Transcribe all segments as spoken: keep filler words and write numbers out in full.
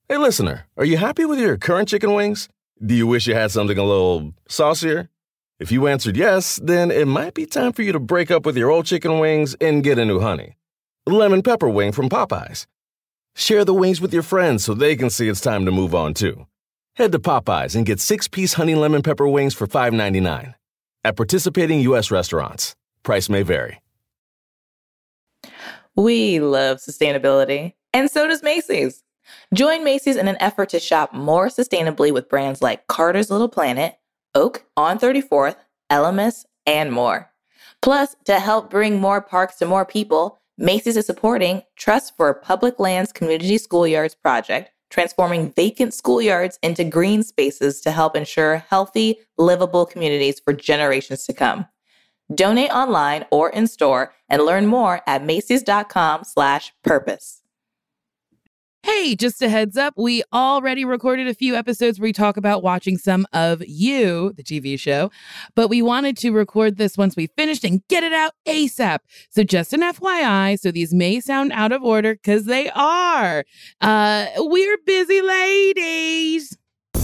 Hey, listener, are you happy with your current chicken wings? Do you wish you had something a little saucier? If you answered yes, then it might be time for you to break up with your old chicken wings and get a new honey. Lemon pepper wing from Popeyes. Share the wings with your friends so they can see it's time to move on, too. Head to Popeyes and get six-piece honey lemon pepper wings for five ninety-nine. At participating U S restaurants. Price may vary. We love sustainability, and so does Macy's. Join Macy's in an effort to shop more sustainably with brands like Carter's Little Planet, Oak, On thirty-fourth, Elemis, and more. Plus, to help bring more parks to more people, Macy's is supporting Trust for Public Lands Community Schoolyards project, transforming vacant schoolyards into green spaces to help ensure healthy, livable communities for generations to come. Donate online or in store and learn more at Macy's.com slash purpose. Hey, just a heads up, we already recorded a few episodes where we talk about watching some of You, the T V show, but we wanted to record this once we finished and get it out ASAP. So just an F Y I, so these may sound out of order because they are. Uh, we're busy ladies.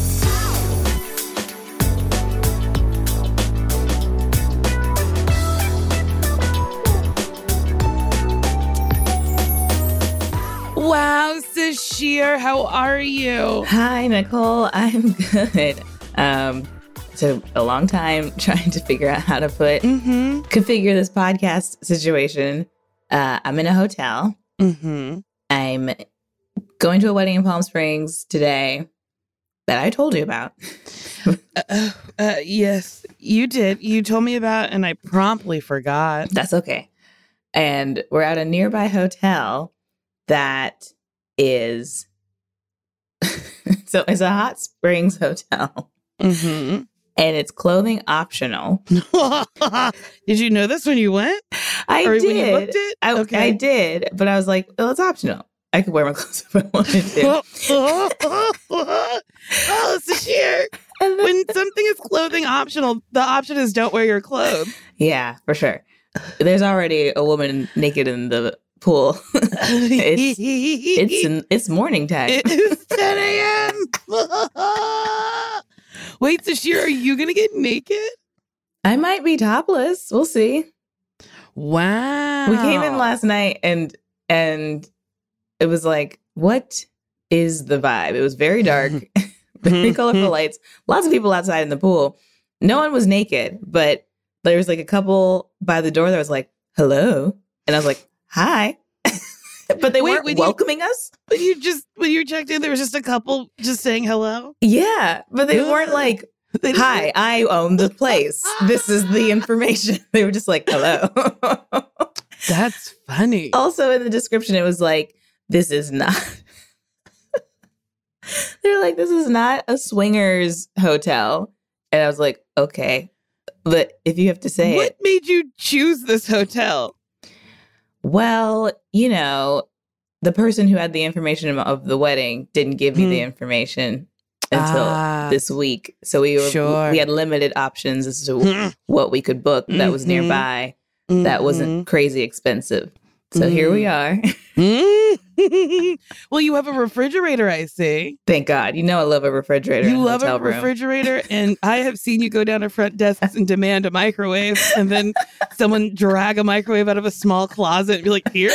Wow, Sasheer, how are you? Hi, Nicole. I'm good. Um, so a long time trying to figure out how to put Mm-hmm. configure this podcast situation. Uh, I'm in a hotel. Mm-hmm. I'm going to a wedding in Palm Springs today that I told you about. uh, uh, yes, you did. You told me about, and I promptly forgot. That's okay. And we're at a nearby hotel that is so it's a hot springs hotel. Mm-hmm. And it's clothing optional. Did you know this when you went? I or did. when you booked it? I, Okay. I did, but I was like, oh, it's optional. I could wear my clothes if I wanted to. Oh, Sasheer. And then- When something is clothing optional, the option is don't wear your clothes. yeah, for sure. There's already a woman naked in the pool. it's it's in, it's morning time. It is ten a.m. Wait, Sasheer, are you going to get naked? I might be topless. We'll see. Wow. We came in last night and and it was like, what is the vibe? It was very dark, very colorful lights, lots of people outside in the pool. No one was naked, but there was like a couple by the door that was like, hello. And I was like, hi. But they Wait, weren't when you- welcoming us. When you just when you checked in, there was just a couple just saying hello. Yeah, but they Yeah. weren't like, They didn't- hi, I own the place. This is the information. They were just like, hello. That's funny. Also in the description, it was like, this is not. They're like, this is not a swingers hotel. And I was like, okay. But if you have to say What it, made you choose this hotel? well, you know, the person who had the information of the wedding didn't give me Hmm. the information until Ah. this week. So we were Sure. we had limited options as to what we could book that was Mhm. nearby that wasn't crazy expensive. So here we are. Mhm. Well, you have a refrigerator, I see. Thank God. You know I love a refrigerator You in a love a hotel room. refrigerator, and I have seen you go down to front desks and demand a microwave, and then someone drag a microwave out of a small closet and be like, here?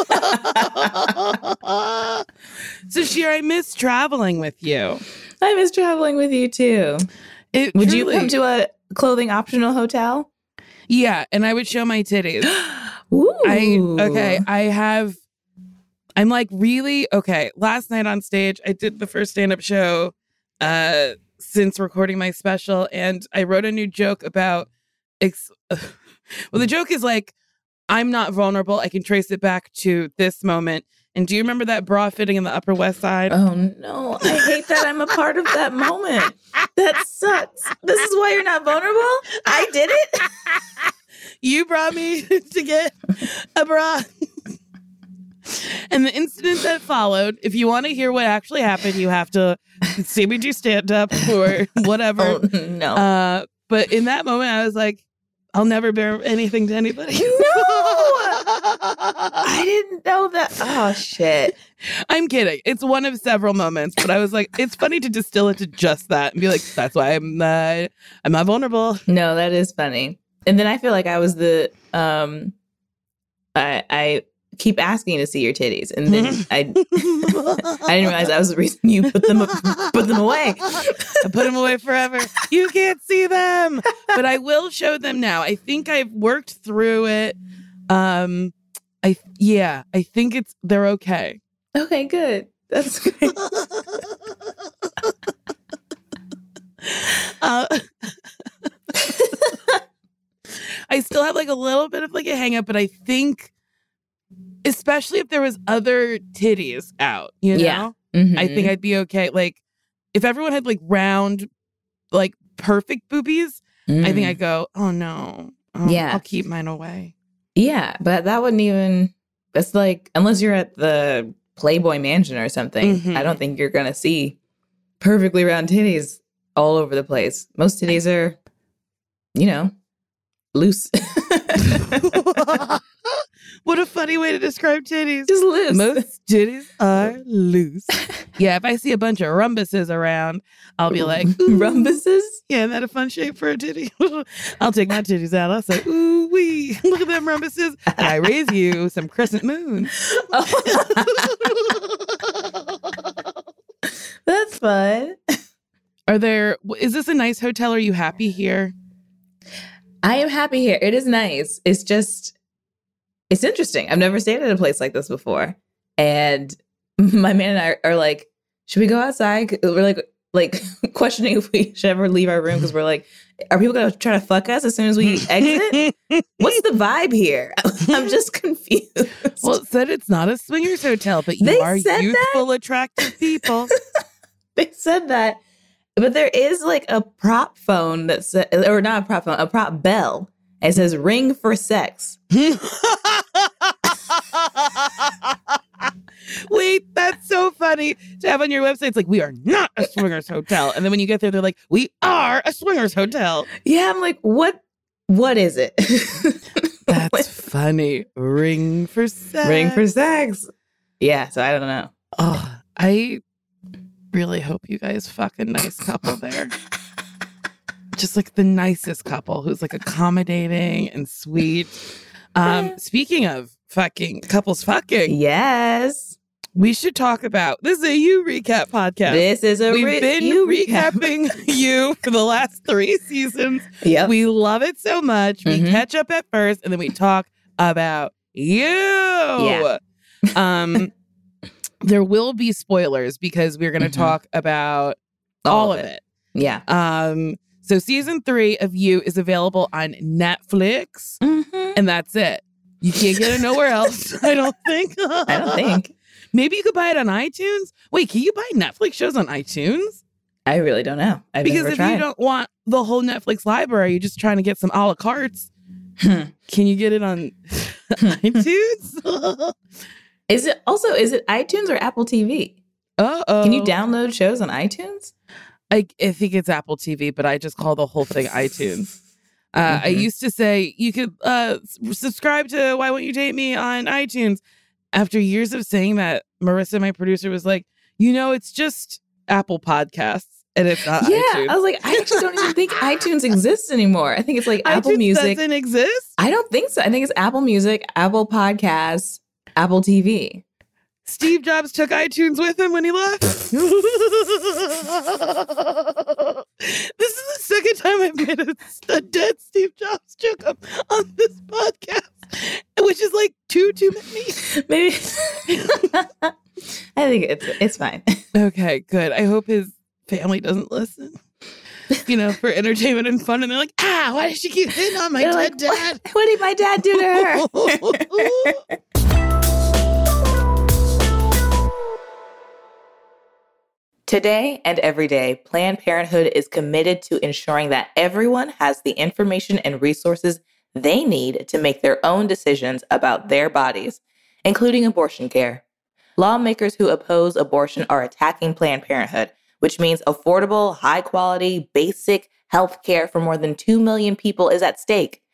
So, Sheer, I miss traveling with you. I miss traveling with you too. It Would you truly- come to a clothing optional hotel? Yeah, and I would show my titties. Ooh. I okay, I have I'm like really okay. Last night on stage, I did the first stand-up show uh since recording my special, and I wrote a new joke about ex- well, the joke is like, I'm not vulnerable. I can trace it back to this moment. And do you remember that bra fitting in the Upper West Side? Oh no, I hate that I'm a part of that moment. That sucks. This is why you're not vulnerable? I did it? You brought me to get a bra. And the incident that followed, if you want to hear what actually happened, you have to see me do stand up or whatever. Oh no. Uh, but in that moment, I was like, I'll never bear anything to anybody. No! I didn't know that. Oh, shit. I'm kidding. It's one of several moments, but I was like, it's funny to distill it to just that and be like, that's why I'm uh, I'm not vulnerable. No, that is funny. And then I feel like I was the um, I I keep asking to see your titties, and then I I didn't realize that was the reason you put them put them away. I put them away forever. You can't see them, but I will show them now. I think I've worked through it. Um, I yeah, I think it's they're okay. Okay, good. That's great. uh, I still have like a little bit of like a hang up, but I think, especially if there was other titties out, you know, Yeah. Mm-hmm. I think I'd be okay. Like if everyone had like round, like perfect boobies, Mm. I think I'd go, oh no, oh, Yeah. I'll keep mine away. Yeah, but that wouldn't even. That's like unless you're at the Playboy Mansion or something. Mhm. I don't think you're gonna see perfectly round titties all over the place. Most titties are, you know, loose. What a funny way to describe titties. Just loose. Most titties are loose. Yeah, if I see a bunch of rumbuses around, I'll be like, ooh. Rumbuses? Yeah, isn't that a fun shape for a titty? I'll take my titties out. I'll say, ooh wee, look at them rumbuses. And I raise you some crescent moon. That's fun. Are there, is this a nice hotel? Are you happy here? I am happy here. It is nice. It's just, it's interesting. I've never stayed at a place like this before. And my man and I are like, should we go outside? We're like, like questioning if we should ever leave our room because we're like, are people going to try to fuck us as soon as we exit? What's the vibe here? I'm just confused. Well, it said it's not a swingers hotel, but you They are said youthful, that? attractive people. They said that, but there is like a prop phone that says, or not a prop phone, a prop bell. It says ring for sex. Wait, that's so funny to have on your website. It's like, we are not a swingers hotel. And then when you get there, they're like, we are a swingers hotel. Yeah, I'm like, what? What is it? That's funny. Ring for sex. Ring for sex. Yeah, so I don't know. Oh, I really hope you guys fuck a nice couple there. Just like the nicest couple who's like accommodating and sweet. Um, speaking of fucking couples fucking, Yes. we should talk about this is a You Recap podcast. This is a We've re- been you recap. recapping You for the last three seasons. Yep. We love it so much. We Mhm. catch up at first and then we talk about you. Yeah. Um, there will be spoilers because we're going to Mhm. talk about all, of it. Yeah. Um, so season three of You is available on Netflix, Mm-hmm. and that's it. You can't get it nowhere else. I don't think. I don't think. Maybe you could buy it on iTunes. Wait, can you buy Netflix shows on iTunes? I really don't know. I've Because never if tried. you don't want the whole Netflix library, you're just trying to get some a la cartes. Hmm. Can you get it on iTunes? Is it also, is it iTunes or Apple T V? Uh-oh. Can you download shows on iTunes? I, I think it's Apple T V, but I just call the whole thing iTunes. Uh, I Mhm. used to say you could uh, s- subscribe to Why Won't You Date Me on iTunes. After years of saying that, Marissa, my producer, was like, you know, it's just Apple Podcasts and it's not Yeah. iTunes. I was like, I actually don't even think iTunes exists anymore. I think it's like Apple iTunes Music. doesn't exist. I don't think so. I think it's Apple Music, Apple Podcasts, Apple T V. Steve Jobs took iTunes with him when he left. This is the second time I've made a, a dead Steve Jobs joke up on this podcast, which is like two too many. Maybe. I think it's it's fine. Okay, good. I hope his family doesn't listen. You know, for entertainment and fun, and they're like, "Ah, why did she keep hitting on my They're dead like, dad?" What, what did my dad do to her? Today and every day, Planned Parenthood is committed to ensuring that everyone has the information and resources they need to make their own decisions about their bodies, including abortion care. Lawmakers who oppose abortion are attacking Planned Parenthood, which means affordable, high-quality, basic health care for more than two million people is at stake.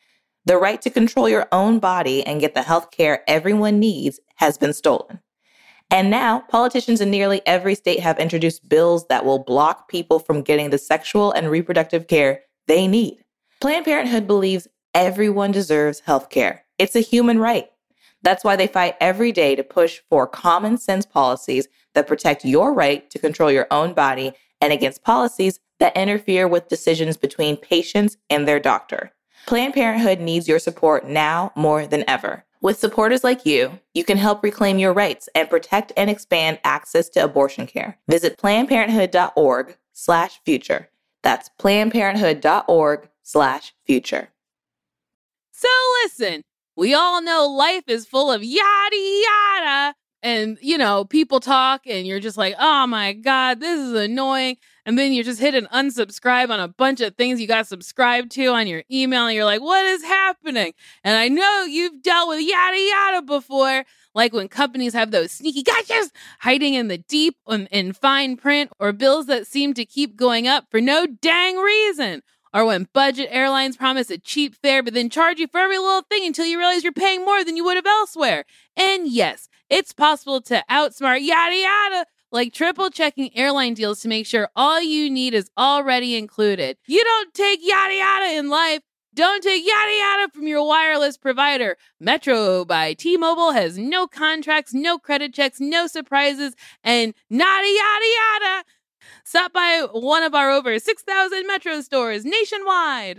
The right to control your own body and get the health care everyone needs has been stolen. And now, politicians in nearly every state have introduced bills that will block people from getting the sexual and reproductive care they need. Planned Parenthood believes everyone deserves health care. It's a human right. That's why they fight every day to push for common sense policies that protect your right to control your own body and against policies that interfere with decisions between patients and their doctor. Planned Parenthood needs your support now more than ever. With supporters like you, you can help reclaim your rights and protect and expand access to abortion care. Visit plannedparenthood.org slash future. That's plannedparenthood.org slash future. So listen, we all know life is full of yada yada. And, you know, people talk and you're just like, oh my God, this is annoying. And then you just hit an unsubscribe on a bunch of things you got subscribed to on your email. And you're like, what is happening? And I know you've dealt with yada yada before, like when companies have those sneaky gotchas hiding in the deep and in fine print, or bills that seem to keep going up for no dang reason. Or when budget airlines promise a cheap fare, but then charge you for every little thing until you realize you're paying more than you would have elsewhere. And yes, it's possible to outsmart yada yada, like triple checking airline deals to make sure all you need is already included. You don't take yada yada in life. Don't take yada yada from your wireless provider. Metro by T-Mobile has no contracts, no credit checks, no surprises, and nada yada yada. Stop by one of our over six thousand Metro stores nationwide.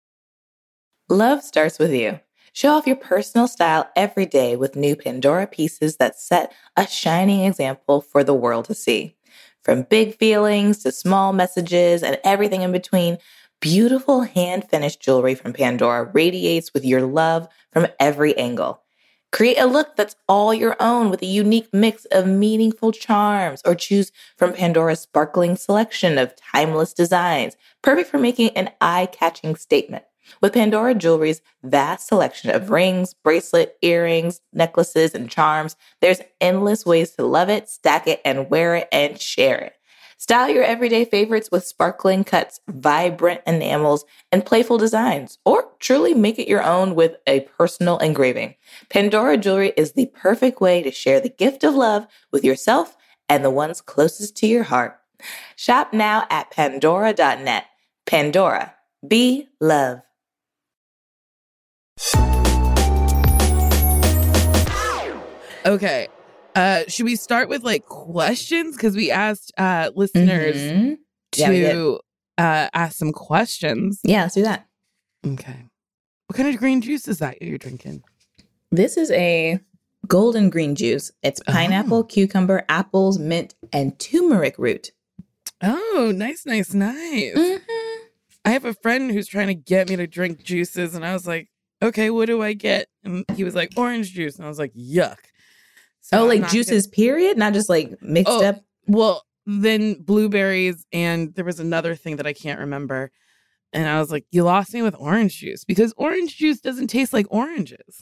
Love starts with you. Show off your personal style every day with new Pandora pieces that set a shining example for the world to see. From big feelings to small messages and everything in between, beautiful hand-finished jewelry from Pandora radiates with your love from every angle. Create a look that's all your own with a unique mix of meaningful charms, or choose from Pandora's sparkling selection of timeless designs, perfect for making an eye-catching statement. With Pandora Jewelry's vast selection of rings, bracelet, earrings, necklaces, and charms, there's endless ways to love it, stack it, and wear it and share it. Style your everyday favorites with sparkling cuts, vibrant enamels, and playful designs, or truly make it your own with a personal engraving. Pandora Jewelry is the perfect way to share the gift of love with yourself and the ones closest to your heart. Shop now at pandora dot net. Pandora, be love. Okay. Uh, should we start with like questions? Because we asked uh, listeners Mm-hmm. to Yeah, uh, ask some questions. Yeah, let's do that. Okay. What kind of green juice is that you're drinking? This is a golden green juice. It's pineapple, Oh. cucumber, apples, mint, and turmeric root. Oh, nice, nice, nice. Mm-hmm. I have a friend who's trying to get me to drink juices, and I was like, okay, what do I get? And he was like, orange juice. And I was like, yuck. So Oh, I'm like not juices, period? Not just like mixed Oh, up? Well, then blueberries, and there was another thing that I can't remember. And I was like, you lost me with orange juice, because orange juice doesn't taste like oranges.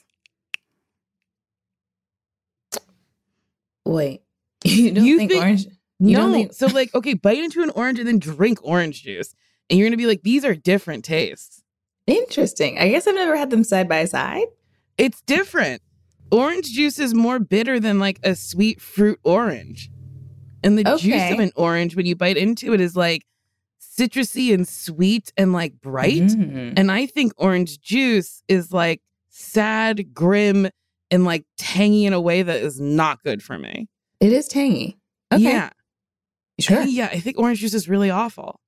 Wait, you don't You think, think- orange? You no. don't think- So like, okay, bite into an orange and then drink orange juice. And you're going to be like, these are different tastes. Interesting. I guess I've never had them side by side. It's different. Orange juice is more bitter than like a sweet fruit orange. And the juice Okay. of an orange, when you bite into it, is like citrusy and sweet and like bright. Mm. And I think orange juice is like sad, grim, and like tangy in a way that is not good for me. It is tangy. Okay. Yeah. Sure. Yeah. I think orange juice is really awful.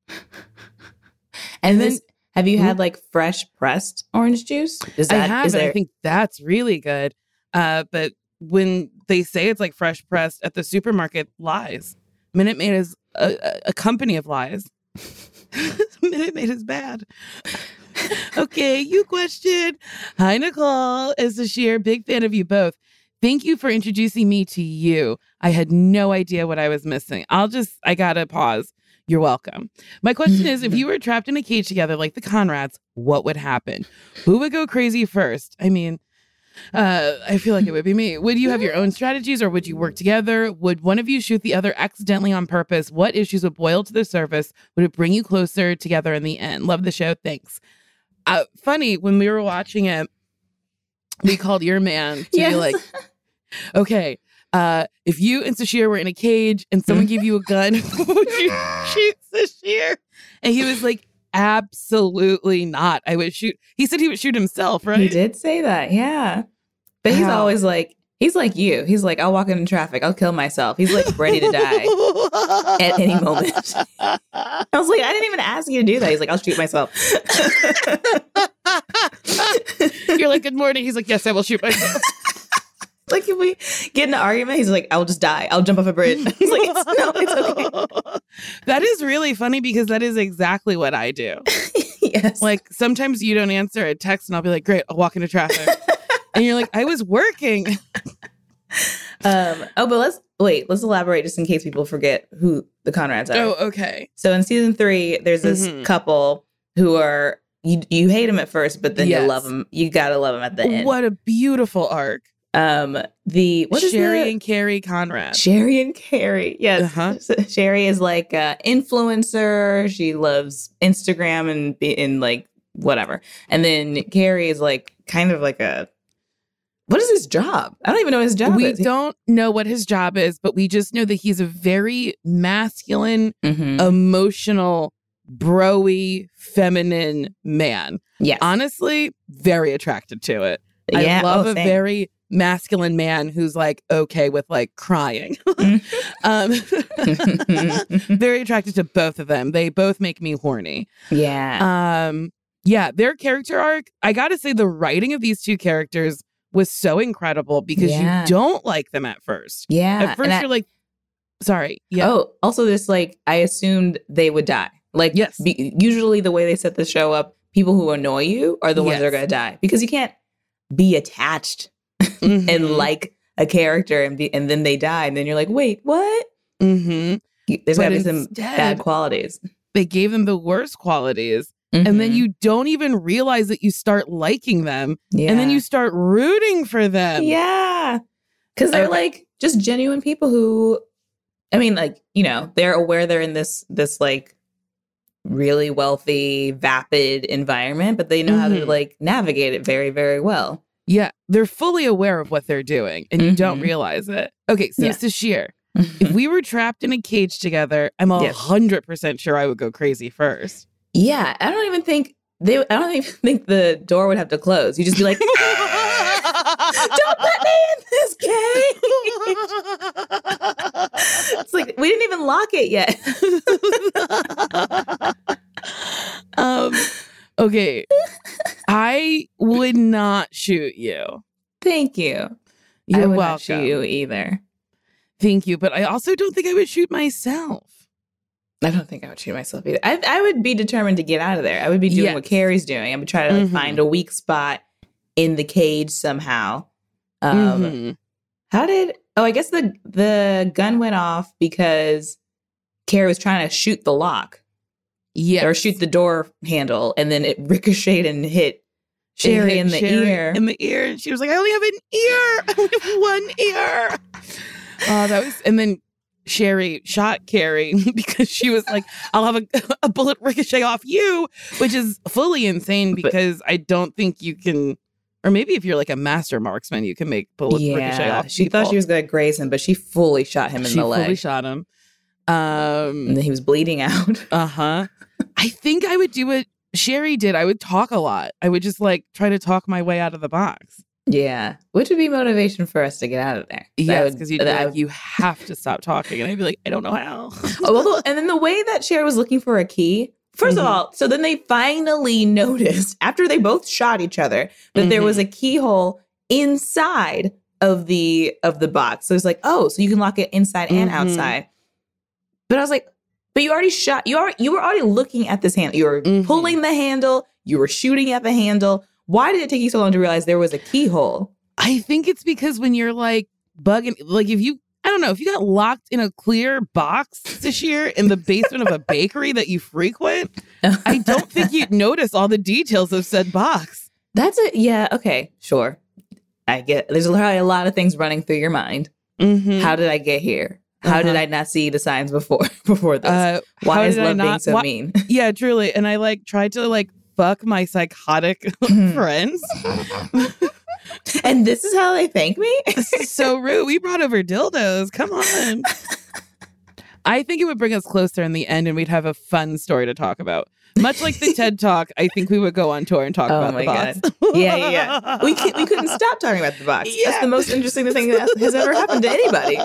And then, then- have you Mhm. had like fresh pressed orange juice? Is I that, have, is and I there- think that's really good. Uh, but when they say it's like fresh pressed at the supermarket, lies. Minute Maid is a, a, a company of lies. Minute Maid is bad. Okay, you question. Hi, Nicole. As Sashir, big fan of you both. Thank you for introducing me to you. I had no idea what I was missing. I'll just, I gotta pause. You're welcome. My question is, if you were trapped in a cage together like the Conrads, what would happen? Who would go crazy first? I mean, uh, I feel like it would be me. Would you have your own strategies, or would you work together? Would one of you shoot the other accidentally on purpose? What issues would boil to the surface? Would it bring you closer together in the end? Love the show. Thanks. uh, funny, when we were watching it, we called your man to Yes. be like, okay, uh, if you and Sashir were in a cage and someone gave you a gun, would you shoot Sashir? And he was like, absolutely not. I would shoot. He said he would shoot himself, right? He did say that, yeah. But he's Wow. always like, he's like you. He's like, I'll walk into traffic. I'll kill myself. He's like ready to die at any moment. I was like, I didn't even ask you to do that. He's like, I'll shoot myself. You're like, good morning. He's like, yes, I will shoot myself. Like, if we get in an argument, he's like, I'll just die. I'll jump off a bridge. He's like, it's, no, it's okay. That is really funny because that is exactly what I do. Yes. Like, sometimes you don't answer a text and I'll be like, great, I'll walk into traffic. And you're like, I was working. Um, oh, but let's wait. Let's elaborate just in case people forget who the Conrads are. Oh, okay. So in season three, there's this Mhm. couple who are you. You hate them at first, but then Yes. you love them. You gotta love them at the end. What a beautiful arc. Um, the what is Sherry the- and Carrie Conrad. Sherry and Carrie. Yes, Uh-huh. So Sherry is like a influencer. She loves Instagram and be and like whatever. And then Carrie is like kind of like a. What is his job? I don't even know what his job We is. don't know what his job is, but we just know that he's a very masculine, Mhm. emotional, bro-y, feminine man. Yes. Honestly, very attracted to it. Yeah. I love oh, a same. very masculine man who's like okay with like crying. um, very attracted to both of them. They both make me horny. yeah. Um, yeah, their character arc, I gotta say the writing of these two characters was so incredible because Yeah. you don't like them at first. yeah. At first And I- you're like, sorry. Yeah. Oh, also this like I assumed they would die. Like Yes. be, usually the way they set the show up, people who annoy you are the ones that are Yes. going to die because you can't be attached Mhm. and like a character and be and then they die and then you're like, wait, what? Mhm. You- There's But got to be some instead- bad qualities. They gave them the worst qualities. And then Mhm. you don't even realize that you start liking them. yeah. And then you start rooting for them. yeah, because they're Okay. like just genuine people who, I mean, like you know, they're aware they're in this this like really wealthy, vapid environment, but they know how to Mhm. like navigate it very, very well. Yeah. They're fully aware of what they're doing and you don't Mhm. realize it. Okay. So Yeah. Sashir, if we were trapped in a cage together, I'm a Yes. hundred percent sure I would go crazy first. Yeah, I don't even think they. I don't even think the door would have to close. You just be like, "Don't put me in this cage." It's like we didn't even lock it yet. um, okay. I would not shoot you. Thank you. You're I would welcome. not shoot you either. Thank you. But I also don't think I would shoot myself. I don't think I would shoot myself either. I, I would be determined to get out of there. I would be doing Yes. what Carrie's doing. I would try to like, Mhm. find a weak spot in the cage somehow. Um, Mhm. How did? Oh, I guess the the gun went off because Carrie was trying to shoot the lock Yes. or shoot the door handle, and then it ricocheted and hit Sherry It hit in the Sherry ear. In the ear. And she was like, I only have an ear. I only have one ear. Oh, that was, and then Sherry shot Carrie because she was like, I'll have a, a bullet ricochet off you, which is fully insane But- because I don't think you can, or maybe if you're like a master marksman, you can make bullets ricochet yeah, off she thought people. she was going to graze him, but she fully shot him in She the fully leg, shot him. and Um, then he was bleeding out. uh huh. I think I would do what Sherry did. I would talk a lot. I would just like try to talk my way out of the box. Yeah, which would be motivation for us to get out of there. That Yes, would- because you'd be that like, would- you have to stop talking. And I'd be like, I don't know how. Oh, well, and then the way that Sherry was looking for a key. 1st Mhm. of all, so then they finally noticed after they both shot each other that there Mhm. was a keyhole inside of the of the box. So it's like, oh, so you can lock it inside and Mhm. outside. But I was like, but you already shot. You are you were already looking at this handle. You were Mhm. pulling the handle. You were shooting at the handle. Why did it take you so long to realize there was a keyhole? I think it's because when you're like bugging, like if you, I don't know, if you got locked in a clear box this year in the basement of a bakery that you frequent, I don't think you'd notice all the details of said box. That's it. Yeah. Okay. Sure. I get. There's probably a lot of things running through your mind. Mm-hmm. How did I get here? How did Uh-huh. I not see the signs before before this? Uh, Why how is did I love being not- so why- mean? Yeah, truly. And I like tried to like fuck my psychotic friends. And this is how they thank me? This is so rude. We brought over dildos. Come on. I think it would bring us closer in the end and we'd have a fun story to talk about. Much like the TED Talk, I think we would go on tour and talk Oh about my the box. God. Yeah, yeah, yeah. We, can, we couldn't stop talking about the box. Yeah. That's the most interesting thing that has ever happened to anybody.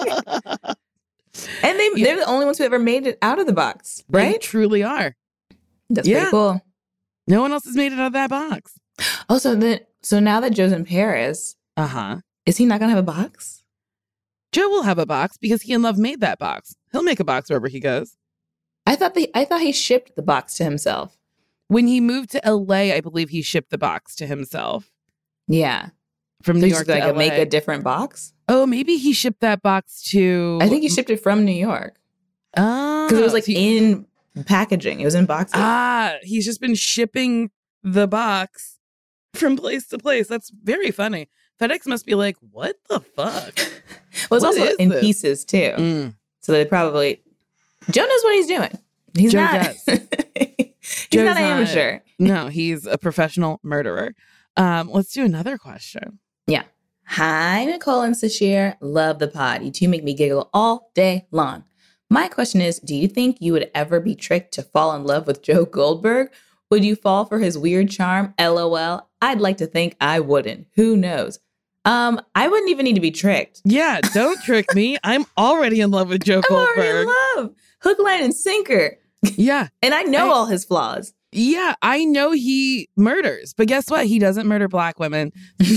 And they, Yeah. they're the only ones who ever made it out of the box, They right? truly are. That's Yeah. pretty cool. No one else has made it out of that box. Oh, so, then, so now that Joe's in Paris, Uh-huh. is he not going to have a box? Joe will have a box because he and Love made that box. He'll make a box wherever he goes. I thought they, I thought he shipped the box to himself. When he moved to L A, I believe he shipped the box to himself Yeah. from So New he's York just to like L A. make a different box? Oh, maybe he shipped that box to... I think he shipped it from New York. Oh, Because it was like so he- in packaging. It was in boxes. Ah, he's just been shipping the box from place to place. That's very funny. FedEx must be like, what the fuck? Well, it's What also is in this? pieces too. Mm. So they probably Joe knows what he's doing. He's Joe not. does. he's Joe's not an not- amateur. No, he's a professional murderer. Um, let's do another question. Yeah. Hi, Nicole and Sashir. Love the pod. You two make me giggle all day long. My question is, do you think you would ever be tricked to fall in love with Joe Goldberg? Would you fall for his weird charm? LOL. I'd like to think I wouldn't. Who knows? Um, I wouldn't even need to be tricked. Yeah, don't trick me. I'm already in love with Joe I'm already in Goldberg. love. Hook, line, and sinker. Yeah, And I know I- all his flaws. yeah, I know he murders, but guess what? He doesn't murder black women.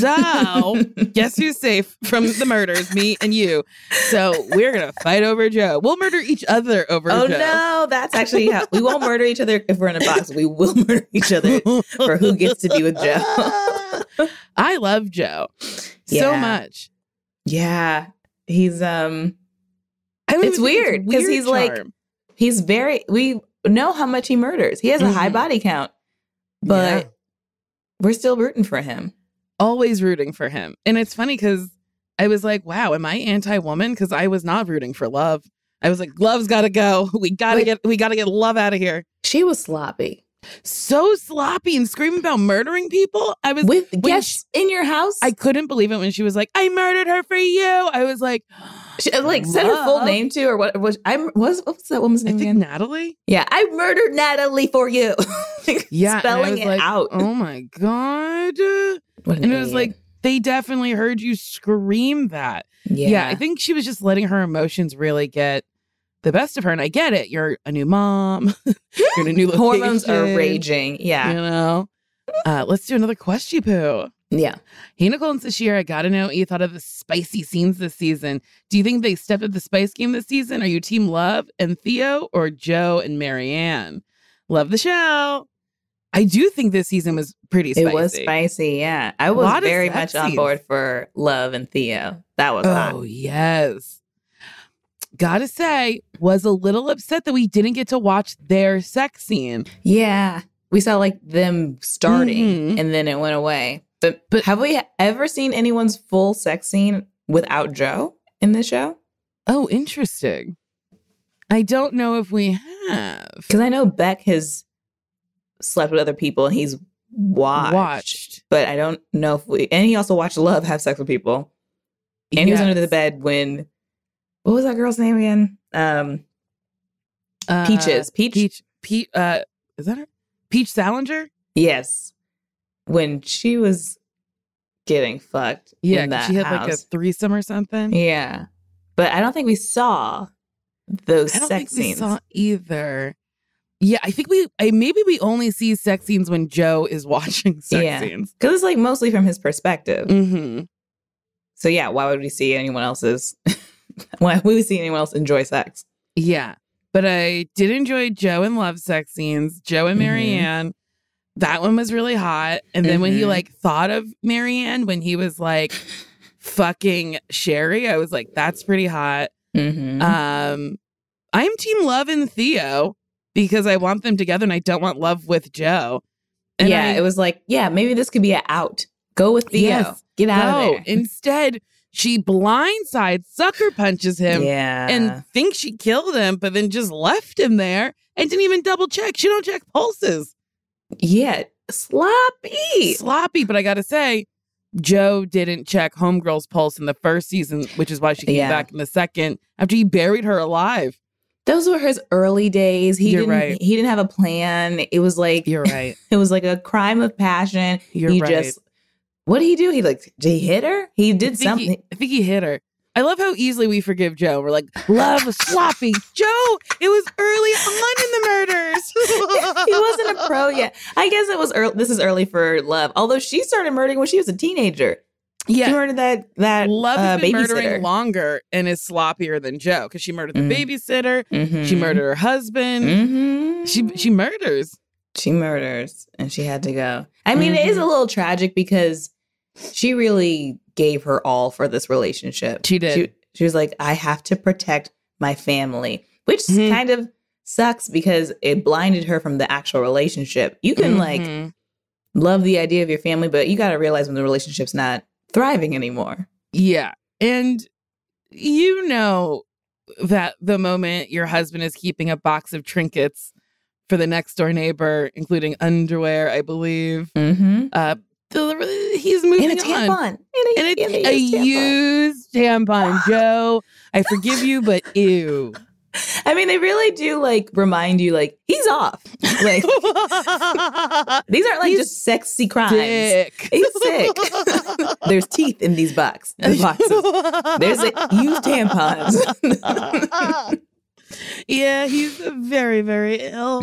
So guess who's safe from the murders? Me and you. So we're gonna fight over Joe. We'll murder each other over Oh Joe. no, that's actually how we won't murder each other if we're in a box. We will murder each other for who gets to be with Joe. I love Joe so Yeah. much. Yeah. He's um I don't It's even think weird, 'cause he's like- charm. he's very we know how much he murders. He has a high Mhm. body count, but Yeah. we're still rooting for him. Always rooting for him. And it's funny because I was like, wow, am I anti-woman? Because I was not rooting for Love. I was like, Love's gotta go. We gotta Wait. get we gotta get Love out of here. She was sloppy. So sloppy and screaming about murdering people. I was With when guests in your house? I couldn't believe it when she was like, I murdered her for you. I was like, she, like said her full Love? name too, or what was I was what was that woman's I name think again? Natalie. Yeah, I murdered Natalie for you. Like, Yeah. and I spelling was it like, out. oh my God. What an And it was idiot. like, they definitely heard you scream that. yeah, Yeah. I think she was just letting her emotions really get the best of her. And I get it. You're a new mom. You're in a new location. hormones are raging. Yeah, You know? Uh, let's do another question, poo. yeah. Hey, Nicole and Sashir, I gotta know what you thought of the spicy scenes this season. Do you think they stepped up the spice game this season? Are you Team Love and Theo or Joe and Marianne? Love the show. I do think this season was pretty spicy. It was spicy. Yeah, I was Lot of very sex much on scenes. board for Love and Theo. That was Oh, hot. yes. Gotta say, was a little upset that we didn't get to watch their sex scene. Yeah, we saw like them starting, Mhm. and then it went away. But But- have we ever seen anyone's full sex scene without Joe in this show? Oh, interesting. I don't know if we have Because I know Beck has slept with other people and he's watched, watched. but I don't know if we. And he also watched Love have sex with people. And he was under the Yes. bed when. What was that girl's name again? Um, Uh, Peaches. Peach? Peach. Peach. Uh, is that her? Peach Salinger? Yes. When she was getting fucked. Yeah, in 'cause that she had like a house. threesome or something. Yeah. But I don't think we saw those I don't sex think we scenes. saw either. Yeah, I think we I, maybe we only see sex scenes when Joe is watching sex Yeah. scenes. Because it's like mostly from his perspective. Mm-hmm. So yeah, why would we see anyone else's? Why would we see anyone else enjoy sex? Yeah, but I did enjoy Joe and Love sex scenes. Joe and Mhm. Marianne, that one was really hot. And then when he Mhm. like thought of Marianne, when he was like fucking Sherry, I was like, that's pretty hot. Mm-hmm. Um, I'm Team Love and Theo because I want them together and I don't want Love with Joe. And yeah, I, it was like, yeah, maybe this could be an out. Go with Theo. Yes. Get out no, of there. instead, she blindsides, sucker punches him, yeah. and thinks she killed him, but then just left him there and didn't even double check. She don't check pulses. yeah. sloppy. Sloppy, but I gotta say, Joe didn't check Homegirl's pulse in the first season, which is why she came Yeah. back in the second after he buried her alive. Those were his early days. He You're didn't right. he didn't have a plan. It was like You're right. it was like a crime of passion. You're he right. just what did he do? He like did he hit her? He I did think something. He, I think he hit her. I love how easily we forgive Joe. We're like, love was sloppy. Joe, it was early on in the murders. He wasn't a pro yet. I guess it was early. This is early for Love. Although she started murdering when she was a teenager. Yeah. She murdered that that Love uh, has been murdering babysitter. longer and is sloppier than Joe because she murdered the Mhm. babysitter. Mhm. She murdered her husband. Mhm. She she murders. She murders, and she had to go. I mean, it is a little tragic because she really gave her all for this relationship. She did. She, she was like, I have to protect my family, which Mhm. kind of sucks because it blinded her from the actual relationship. You can like Mhm. love the idea of your family, but you got to realize when the relationship's not thriving anymore. Yeah. And you know that the moment your husband is keeping a box of trinkets for the next door neighbor, including underwear, I believe, Mm-hmm. uh, the, he's moving And a on. tampon. And a, And it's and a used tampon. used tampon. Joe, I forgive you, but ew. I mean, they really do like remind you, like, he's off. Like, these aren't like He's just sexy crimes. Dick. He's sick. There's teeth in these box, the boxes. There's a, used tampons. Yeah, he's very, very ill.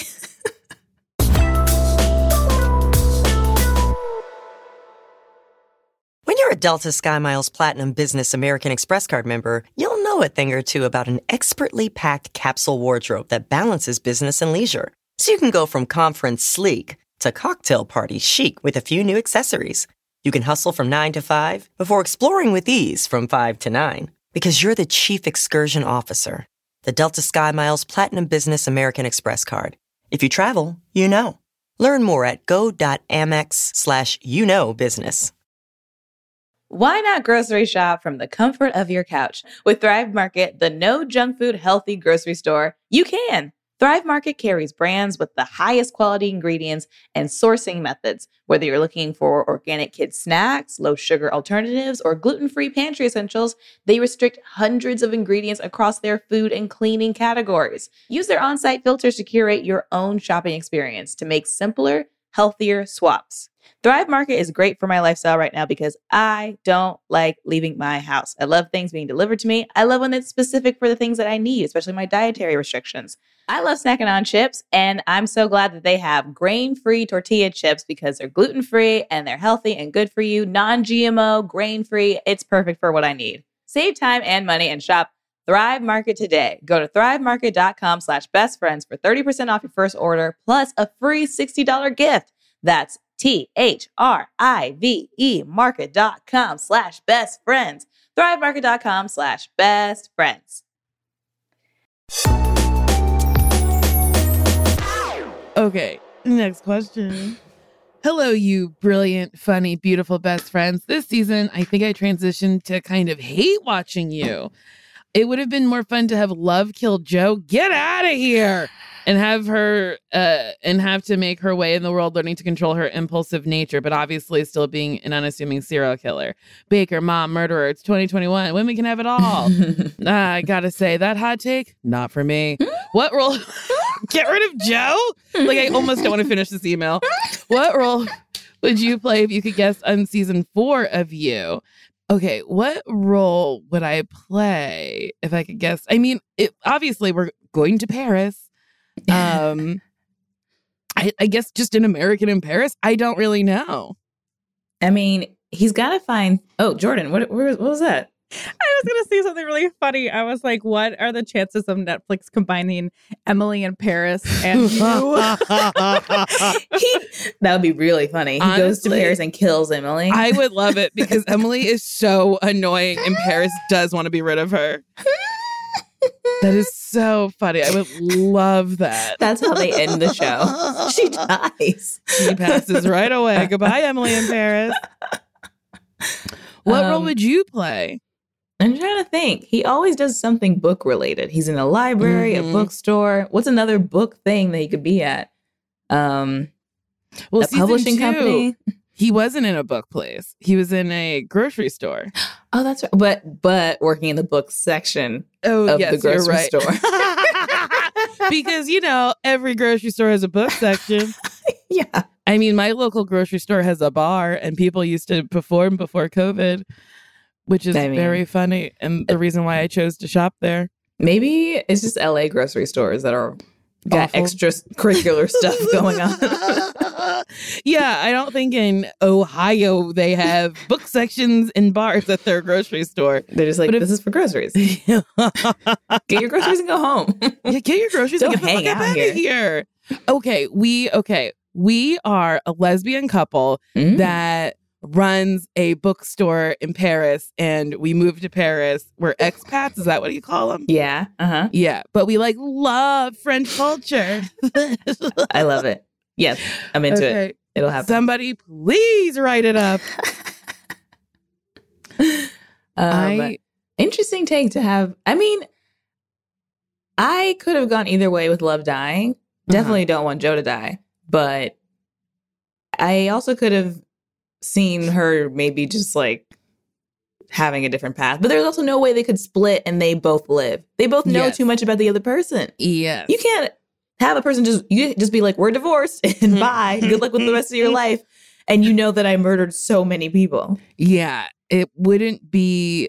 When you're a Delta SkyMiles Platinum Business American Express card member, you'll know a thing or two about an expertly packed capsule wardrobe that balances business and leisure. So you can go from conference sleek to cocktail party chic with a few new accessories. You can hustle from nine to five before exploring with ease from five to nine. Because you're the chief excursion officer. The Delta SkyMiles Platinum Business American Express card. If you travel, you know. Learn more at go.amex slash you know business. Why not grocery shop from the comfort of your couch? With Thrive Market, the no junk food healthy grocery store, you can. Thrive Market carries brands with the highest quality ingredients and sourcing methods. Whether you're looking for organic kids snacks, low sugar alternatives, or gluten-free pantry essentials, they restrict hundreds of ingredients across their food and cleaning categories. Use their on-site filters to curate your own shopping experience to make simpler, healthier swaps. Thrive Market is great for my lifestyle right now because I don't like leaving my house. I love things being delivered to me. I love when it's specific for the things that I need, especially my dietary restrictions. I love snacking on chips, and I'm so glad that they have grain-free tortilla chips because they're gluten-free and they're healthy and good for you, non-G M O, grain-free. It's perfect for what I need. Save time and money and shop Thrive Market today. Go to thrivemarket.com slash best friends for thirty percent off your first order plus a free sixty dollars gift. That's T H R I V E market.com slash best friends. Thrivemarket.com slash best friends. Okay, next question. Hello, you brilliant, funny, beautiful best friends. This season, I think I transitioned to kind of hate watching you. It would have been more fun to have Love kill Joe. Get out of here. And have her, uh, and have to make her way in the world, learning to control her impulsive nature, but obviously still being an unassuming serial killer. Baker, mom, murderer. It's twenty twenty-one. Women can have it all. uh, I gotta say, that hot take, not for me. What role? Get rid of Joe? Like, I almost don't want to finish this email. What role would you play if you could guess on season four of You? Okay, what role would I play if I could guess? I mean, it, obviously, we're going to Paris. Um, I, I guess just an American in Paris. I don't really know. I mean, he's got to find. Oh, Jordan, what, what, what was that? I was going to say something really funny. I was like, what are the chances of Netflix combining Emily in Paris and you? He, that would be really funny. He Honestly, goes to Paris and kills Emily. I would love it because Emily is so annoying and Paris does want to be rid of her. That is so funny. I would love that. That's how they end the show. She dies. She passes right away. Goodbye, Emily in Paris. What Um, role would you play? I'm trying to think. He always does something book related. He's in a library, Mhm. a bookstore. What's another book thing that he could be at? Um, Well, a season publishing two, company. he wasn't in a book place. He was in a grocery store. Oh, that's right. But but working in the book section Oh, of yes, the grocery you're right. store. Because, you know, every grocery store has a book section. Yeah. I mean, my local grocery store has a bar, and people used to perform before COVID, which is I mean, very funny. And the reason why I chose to shop there. Maybe it's just L A grocery stores that are got Awful. extracurricular stuff going on. Yeah, I don't think in Ohio they have book sections in bars at their grocery store. They're just like, But if- this is for groceries. Yeah, Get your groceries and go home. get your groceries Don't and get the hang fuck out out of here. Okay, we okay. We are a lesbian couple Mm. that runs a bookstore in Paris, and we moved to Paris. We're expats. Is that what you call them? Yeah. Uh-huh. Yeah, but we like love French culture. I love it. Yes. I'm into it. Okay, It'll happen. somebody please write it up. Um, I interesting take to have. I mean, I could have gone either way with Love dying. Definitely don't want Joe to die. But I also could have seen her maybe just like having a different path. But there's also no way they could split and they both live. They both know Yes. too much about the other person. yes. You can't have a person just you can't just be like, we're divorced and bye. Good luck with the rest of your life. And you know that I murdered so many people. Yeah, it wouldn't be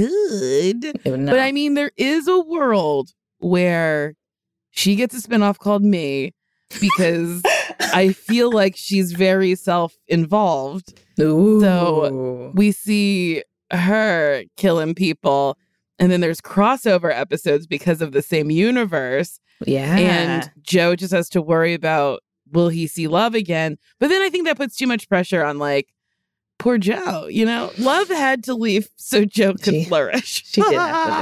good. It would not. But I mean, there is a world where she gets a spinoff called Me because I feel like she's very self-involved. Ooh. So we see her killing people, and then there's crossover episodes because of the same universe. yeah. And Joe just has to worry about, will he see Love again? But then I think that puts too much pressure on, like, poor Joe. You know, Love had to leave so Joe could She- flourish. she did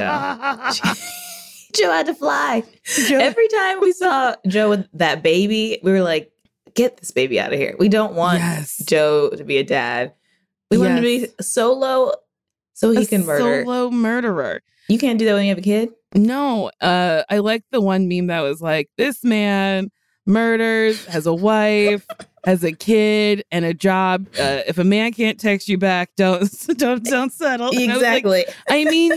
have to go. Joe had to fly. Joe- Every time we saw Joe with that baby, we were like, get this baby out of here. We don't want Yes. Joe to be a dad. We want him to Yes. be solo so he A can murder. solo murderer. You can't do that when you have a kid. No, uh, I like the one meme that was like, this man murders, has a wife, has a kid, and a job. Uh, if a man can't text you back, don't don't don't settle. And I was like, Exactly. I mean,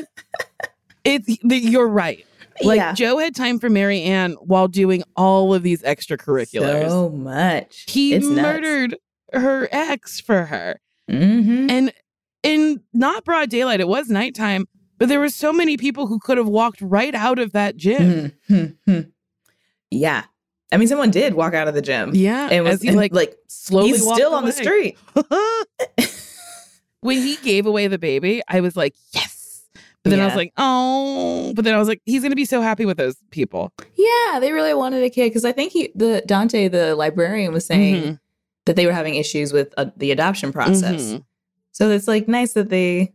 it's you're right. Like yeah. Joe had time for Mary Ann while doing all of these extracurriculars. So much. he It's nuts. murdered her ex for her. Mm-hmm. And in not broad daylight, it was nighttime, but there were so many people who could have walked right out of that gym. Mm-hmm. Yeah. I mean, someone did walk out of the gym. Yeah. And was as he and, like, like slowly he's walked still on the away. street. When he gave away the baby, I was like, yes. But then I was Yeah. like, oh. But then I was like, he's going to be so happy with those people. Yeah, they really wanted a kid because I think he, the Dante, the librarian, was saying Mhm. that they were having issues with uh, the adoption process. Mhm. So it's like nice that they,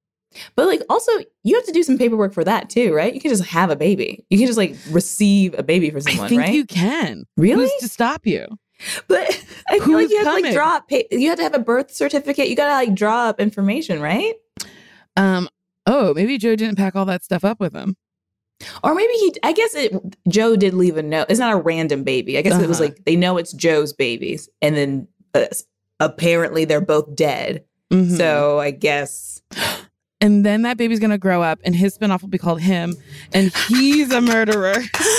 but like also you have to do some paperwork for that too, right? You can just have a baby. You can just like receive a baby for someone, I think right? you can. Really? Who's to stop you? But I feel like Who's you have to coming? like draw up. Pa- you have to have a birth certificate. You got to like draw up information, right? Um. Oh, maybe Joe didn't pack all that stuff up with him. Or maybe he. I guess it. Joe did leave a note. It's not a random baby. I guess it was Uh-huh. like they know it's Joe's babies, and then uh, apparently they're both dead. Mhm. So I guess. And then that baby's gonna grow up, and his spinoff will be called Him, and he's a murderer.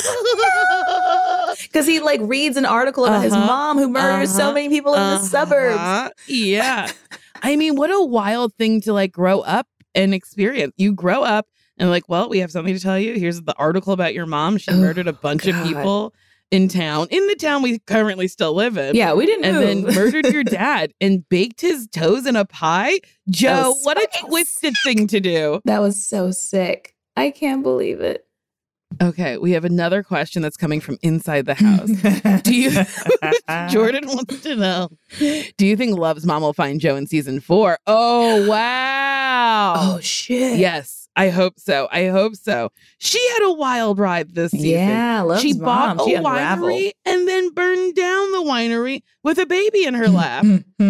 Because he like reads an article about his Uh-huh. mom who murders so Uh-huh. many people in the suburbs. Uh-huh. Yeah. I mean, what a wild thing to like grow up and experience. You grow up and like, well, we have something to tell you. Here's the article about your mom. She Oh, murdered a bunch of God. people in town, in the town we currently still live in. Yeah, we didn't And move. then murdered your dad and baked his toes in a pie. Joe, was what a fucking twisted thing to do. That was so sick. I can't believe it. Okay, we have another question that's coming from inside the house. Do you, Jordan wants to know, do you think Love's mom will find Joe in season four? Oh, wow. Oh shit. Yes, I hope so. I hope so. She had a wild ride this season. Yeah, Love's she mom. bought She a unraveled. winery and then burned down the winery with a baby in her lap.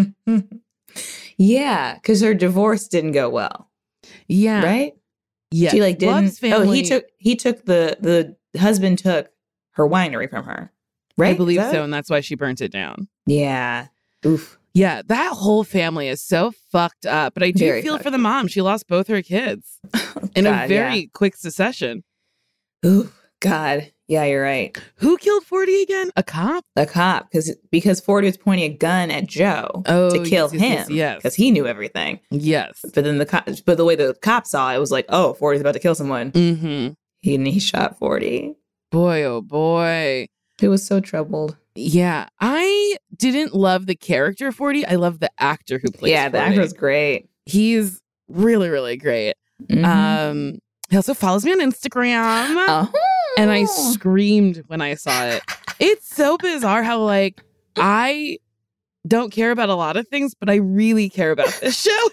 Yeah, because her divorce didn't go well, Yeah. right? Yeah. She like didn't. Love's family. Oh, he took he took the the husband took her winery from her. right? I believe Is that so, it? and that's why she burnt it down. Yeah. Oof. Yeah, that whole family is so fucked up. But I do Very feel for fucked the mom. She lost both her kids in a God, very yeah. quick succession. Ooh, God. Yeah, you're right. Who killed forty again? A cop? A cop, because because forty was pointing a gun at Joe Oh, to kill yes, yes, yes, him, yes. because he knew everything. Yes. But then the cop, but the way the cop saw it was like, oh, forty's about to kill someone. Mm-hmm. He and he shot forty. Boy, oh boy. He was so troubled. Yeah, I didn't love the character forty. I love the actor who plays Yeah, the forty. actor was great. He's really, really great. Mhm. Um, he also follows me on Instagram. Oh. And I screamed when I saw it. It's so bizarre how, like, I don't care about a lot of things, but I really care about this show.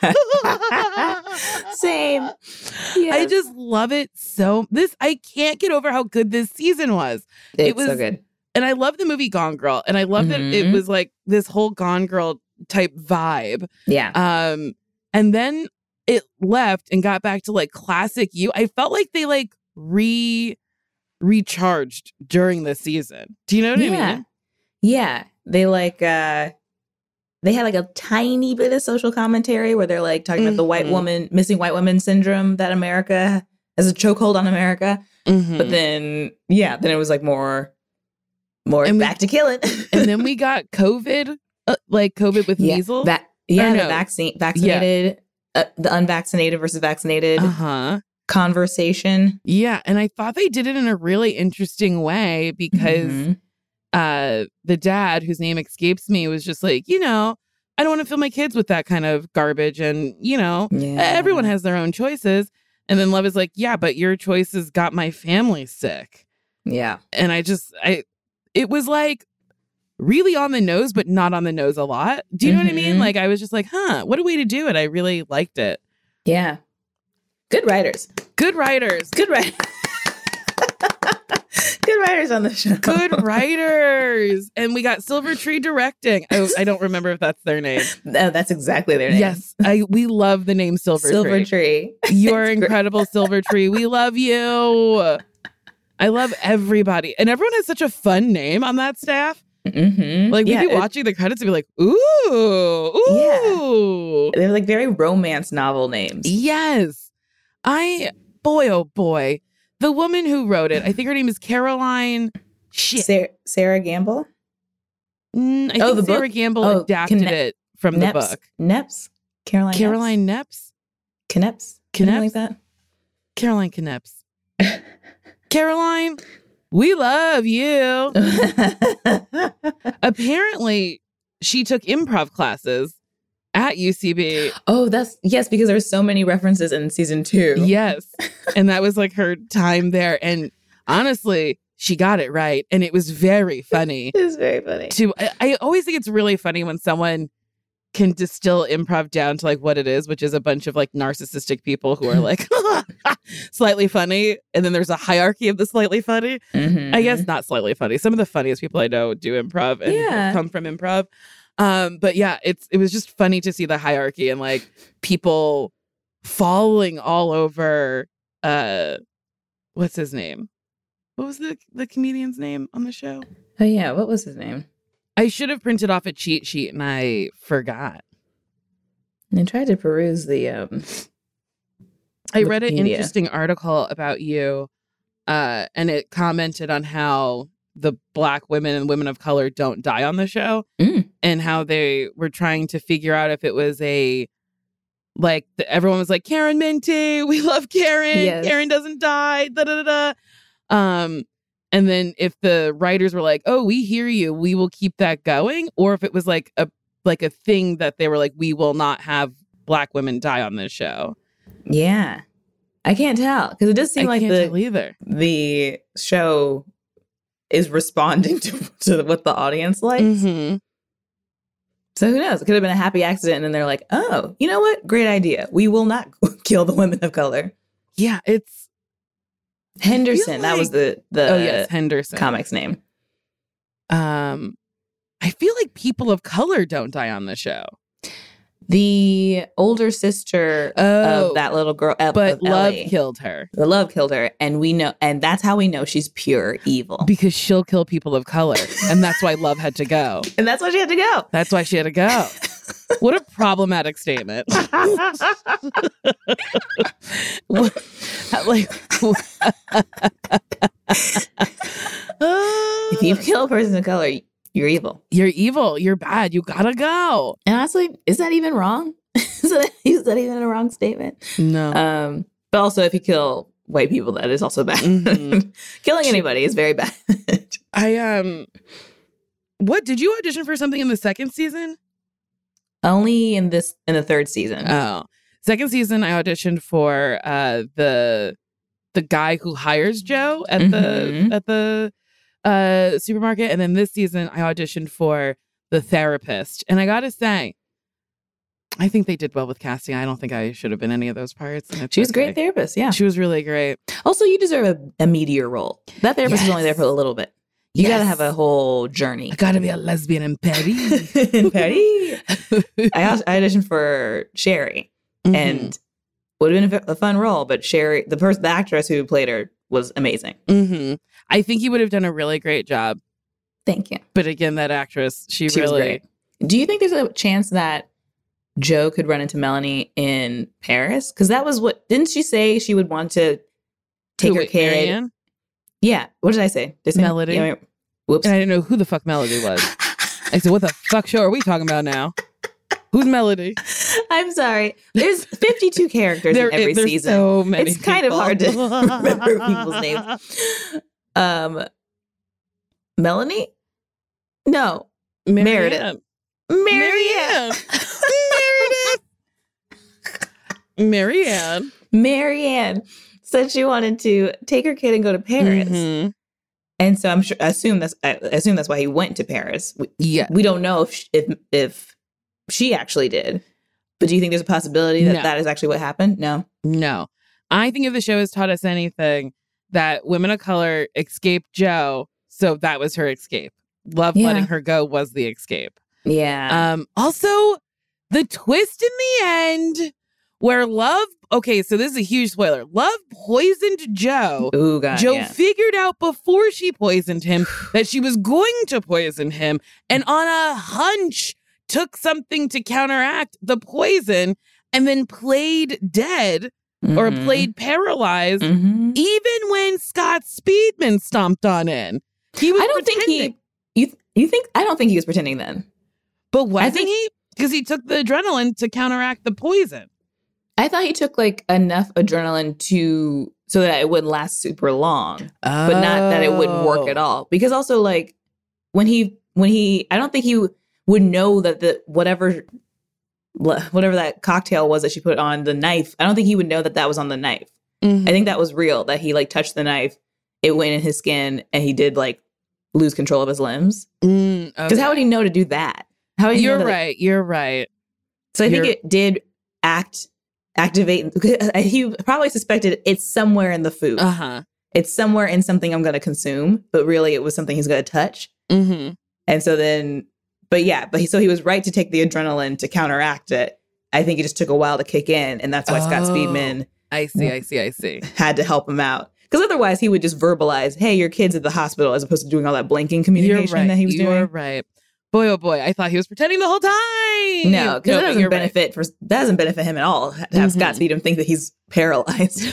Same. I Yes. just love it so. This I can't get over how good this season was. It's it was so good. And I love the movie Gone Girl. And I love that it Mhm. was like this whole Gone Girl type vibe. Yeah. Um, and then it left and got back to like classic you. I felt like they like re recharged during the season. Do you know what I yeah. mean? Yeah. They like uh they had like a tiny bit of social commentary where they're like talking about the white Mhm. woman, missing white woman syndrome that America has a chokehold on America. Mhm. But then, yeah, then it was like more, more And we- back to killing. and then we got COVID, uh, like COVID with yeah, measles. va- yeah, Or the no. vaccine, vaccinated, uh, the unvaccinated versus vaccinated Uh huh. conversation. Yeah, and I thought they did it in a really interesting way because Mhm. uh, the dad, whose name escapes me, was just like, you know, I don't want to fill my kids with that kind of garbage, and you know, Yeah. everyone has their own choices. And then Love is like, yeah, but your choices got my family sick. Yeah. And I just, I, it was like really on the nose, but not on the nose a lot. Do you know what I mean? Mhm. Like, I was just like, huh, what a way to do it. I really liked it. Yeah. Good writers. Good writers. Good writers. Good writers on the show. Good writers. And we got Silver Tree directing. Oh, I don't remember if that's their name. No, that's exactly their name. Yes, I we love the name Silver, Silver Tree. Tree. You're It's great. incredible, Silver Tree. We love you. I love everybody. And everyone has such a fun name on that staff. Mm-hmm. Like, we'd yeah, be it- watching the credits and be like, ooh, ooh. they're like very romance novel names. Yes. I, boy, oh boy. The woman who wrote it, I think her name is Caroline. Shit. Sarah, Sarah Gamble? Mm, I Oh, think the Sarah book? Gamble Oh, adapted Kne- it from Neps? the book. Neps? Caroline Caroline Kneps? Neps? Kneps? Something like that? Caroline Kneps. Caroline, we love you. Apparently, she took improv classes at U C B. Oh, that's, yes, because there's so many references in season two. Yes. And that was like her time there. And honestly, she got it right. And it was very funny. It's very funny. To I, I always think it's really funny when someone can distill improv down to like what it is, which is a bunch of like narcissistic people who are like slightly funny. And then there's a hierarchy of the slightly funny. Mhm. I guess not slightly funny. Some of the funniest people I know do improv and Yeah. come from improv. Um, but yeah, it's it was just funny to see the hierarchy and like people falling all over uh what's his name? What was the the comedian's name on the show? Oh, yeah. What was his name? I should have printed off a cheat sheet and I forgot. And I tried to peruse the, um, I read an Wikipedia. interesting article about you, uh, and it commented on how the Black women and women of color don't die on the show, Mm. and how they were trying to figure out if it was a like the, everyone was like Karen Minty, we love Karen, Yes. Karen doesn't die, da da da da. Um, and then if the writers were like, "Oh, we hear you, we will keep that going," or if it was like a like a thing that they were like, "We will not have Black women die on this show." Yeah. I can't tell because it does seem I like can't the tell either. the show is responding to, to what the audience likes. Mhm. So who knows? It could have been a happy accident, and then they're like, "Oh, you know what? Great idea. We will not kill the women of color." Yeah, it's Henderson. That was the the oh yes, Henderson. comic's name. Um, I feel like people of color don't die on the show. The older sister Oh, of that little girl, of, but of love Ellie. killed her The love killed her, and we know, and that's how we know she's pure evil. because she'll kill people of color, and that's why love had to go. And that's why she had to go. That's why she had to go. What a problematic statement. What- like, If you kill a person of color, you're evil. you're evil. You're bad. You gotta go. And honestly, is that even wrong? is, that, is that even a wrong statement? No. Um, but also, if you kill white people, that is also bad. Mhm. Killing anybody is very bad. I um. What did you audition for something in the second season? Only in this in the third season. Oh, second season, I auditioned for uh the the guy who hires Joe at the Mhm. at the uh supermarket, and then this season I auditioned for the therapist. And I gotta say, I think they did well with casting. I don't think I should have been any of those parts. And it's She was a okay. great therapist. Yeah. She was really great. Also, you deserve a, a meteor role. That therapist is only there for a little bit. You got to Yes. have a whole journey. I gotta be a lesbian in Paris. In Paris. I, also, I auditioned for Sherry, Mhm. and would have been a, a fun role. But Sherry, the person, the actress who played her, was amazing. Mhm. I think you would have done a really great job. Thank you. But again, that actress, she, She was really great. Do you think there's a chance that Joe could run into Melanie in Paris? Because that was what, didn't she say she would want to take Who, her wait, kid? Marianne? Yeah. What did I say? Did I say Melody. Yeah, whoops. And I didn't know who the fuck Melody was. I said, what the fuck show are we talking about now? Who's Melody? I'm sorry. There's fifty-two characters There- in every there's season. so many It's kind of people. hard to remember people's names. Um, Melanie? No. Meredith. Marianne. Meredith. Marianne. Marianne said she wanted to take her kid and go to Paris. Mhm. And so I'm sure, I assume that's, I assume that's why he went to Paris. We, Yeah. we don't know if, sh- if, if she actually did. But do you think there's a possibility that No. that is actually what happened? No. No. I think if the show has taught us anything, that women of color escaped Joe, so that was her escape. Love Yeah. letting her go was the escape. Yeah. Um, also, the twist in the end where Love, okay, so this is a huge spoiler. Love poisoned Joe. Ooh, God. Joe yeah. figured out before she poisoned him that she was going to poison him, and on a hunch took something to counteract the poison and then played dead or Mhm. played paralyzed Mhm. even when Scott Speedman stomped on in. He was I don't think pretending. he. You th- you think? I don't think he was pretending then. But wasn't think- he? Because he took the adrenaline to counteract the poison. I thought he took like enough adrenaline to so that it wouldn't last super long, but not that it wouldn't work at all. Because also like when he when he, I don't think he would know that the whatever whatever that cocktail was that she put on the knife. I don't think he would know that that was on the knife. Mhm. I think that was real. That he like touched the knife, it went in his skin, and he did like lose control of his limbs. Mm, Because okay. how would he know to do that? How would he You're know that, like- right. You're right. So I think You're- it did act activate. He probably suspected it's somewhere in the food. Uh huh. It's somewhere in something I'm going to consume, but really it was something he's going to touch. Mm-hmm. And so then, but yeah, but he, so he was right to take the adrenaline to counteract it. I think it just took a while to kick in, and that's why Scott Oh. Speedman I see. I see. I see. had to help him out. Because otherwise, he would just verbalize, "Hey, your kid's at the hospital," as opposed to doing all that blinking communication You're right. that he was You're doing. right. Boy, oh boy, I thought he was pretending the whole time. No, because that but doesn't you're right. benefit for that doesn't benefit him at all. To have Mhm. Scott Speedman think that he's paralyzed.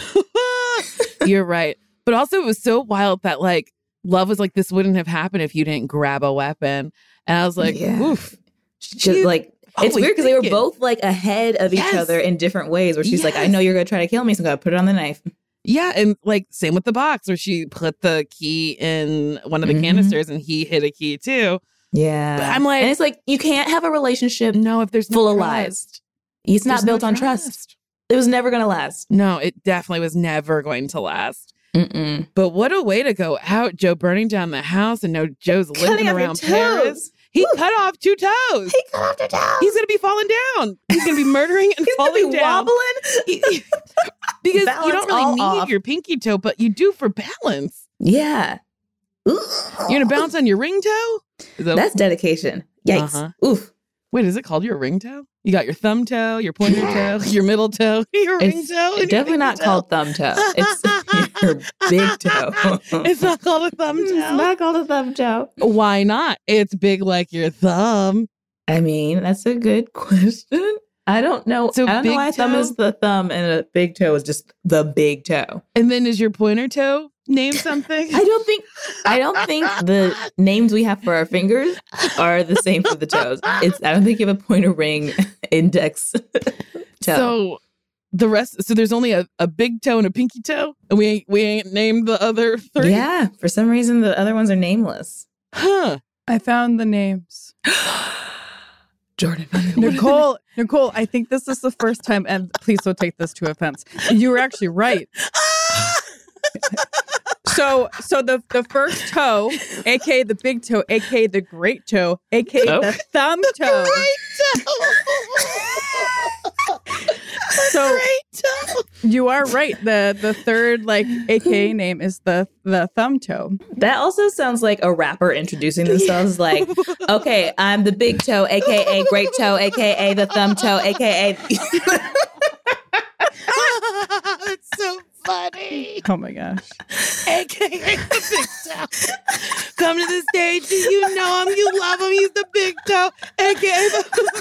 You're right. But also, it was so wild that like Love was like, this wouldn't have happened if you didn't grab a weapon. And I was like, Yeah. oof. Just She's like it's always weird because they were thinking. both like ahead of Yes. each other in different ways. Where she's like, "I Yes. know you're gonna try to kill me, so I'm gonna put it on the knife." Yeah, and like same with the box where she put the key in one of the Mhm. canisters and he hit a key too. Yeah, But I'm like- and it's like you can't have a relationship No, if there's no full of trust. lies. It's not There's no built on trust. It was never gonna last. No, it definitely was never going to last. Mm-mm. But what a way to go out, Joe burning down the house and no Joe's Cutting living off your around toes. Paris. He Woo. cut off two toes. He cut off the toe. He's gonna be falling down. He's gonna be murdering and He's gonna falling be down. wobbling. Because Balance you don't really all need off. your pinky toe, but you do for balance. Yeah. Ooh. You're gonna bounce on your ring toe? Is that- That's dedication. Yikes. Uh-huh. Oof. Wait, is it called your ring toe? You got your thumb toe, your pointer toe, your middle toe, your ring It's toe. and your definitely not pinky toe. called thumb toe. It's your big toe. It's not called a thumb It's toe. not called a thumb toe. Why not? It's big like your thumb. I mean, that's a good question. I don't know. So I don't know big why thumb toe? is the thumb and a big toe is just the big toe. And then is your pointer toe named something? I don't think I don't think the names we have for our fingers are the same for the toes. It's I don't think you have a pointer ring, index toe. So the rest, so there's only a, a big toe and a pinky toe, and we ain't we ain't named the other three. Yeah, for some reason the other ones are nameless. Huh. I found the names. Jordan. Nicole, Nicole, I think this is the first time, and please don't take this to offense. You were actually right. So, so the the first toe, aka the big toe, aka the great toe, aka Oh. the thumb toe. So you are right. The the third like A K A name is the the thumb toe. That also sounds like a rapper introducing themselves like, okay, I'm the big toe, aka great toe, aka the thumb toe, aka That's so funny. Oh my gosh. A K A the big toe. Come to the stage. Do you know him? You love him. He's the big toe. A K A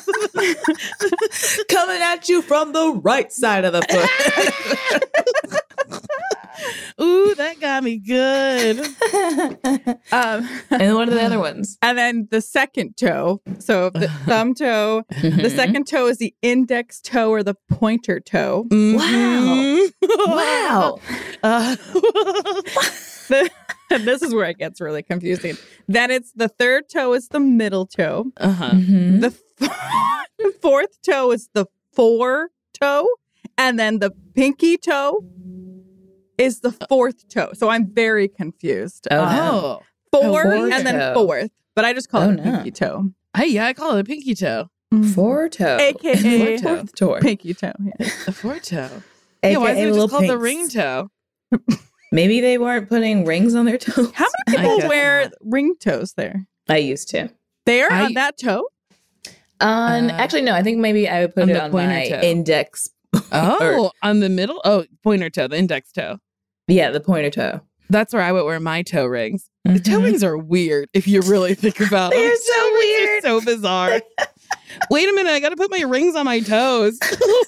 the coming at you from the right side of the foot. Ooh, that got me good. Um, And what are the other ones? and then the second toe. So the thumb toe. The second toe is the index toe or the pointer toe. Mhm. Wow. Uh, The- and this is where it gets really confusing. Then it's the third toe is the middle toe. uh-huh. Mhm. The f- fourth toe is the fore toe. And then the pinky toe is the fourth toe. So I'm very confused. Oh, Um, no. Four Fourth and then toe. fourth. But I just call Oh, it a no. pinky toe. Hey, yeah, I call it a pinky toe. Four toe. A K A Fourth toe. pinky toe. Yeah. A four toe. A K A Yeah, why is it little just called the pinks. ring toe? Maybe they weren't putting rings on their toes. How many I people guess wear not. ring toes there? I used to. There I- on that toe? On Uh, actually no, I think maybe I would put on it the on pointer my toe. index. Oh, on the middle? Oh, pointer toe, the index toe. Yeah, the pointer toe. That's where I would wear my toe rings. The toe Mhm. rings are weird if you really think about them. They're so Toe rings are weird. so bizarre. Wait a minute, I got to put my rings on my toes.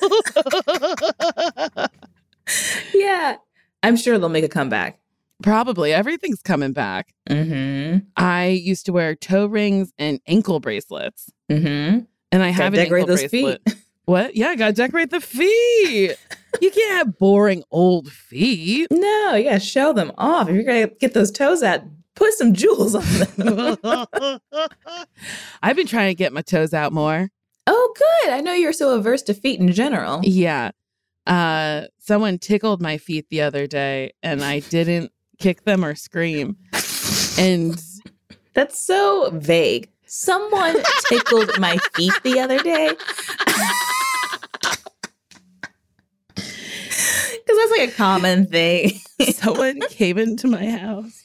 Yeah. I'm sure they'll make a comeback. Probably everything's coming back. Mm-hmm. I used to wear toe rings and ankle bracelets, Mm-hmm. and I have Gotta an decorate ankle those bracelet. feet. What? Yeah, gotta decorate the feet. You can't have boring old feet. No, you gotta show them off. If you're gonna get those toes out, put some jewels on them. I've been trying to get my toes out more. Oh, good. I know you're so averse to feet in general. Yeah. Uh, someone tickled my feet the other day, and I didn't kick them or scream. And That's so vague. Someone tickled my feet the other day. Because that's like a common thing. someone came into my house.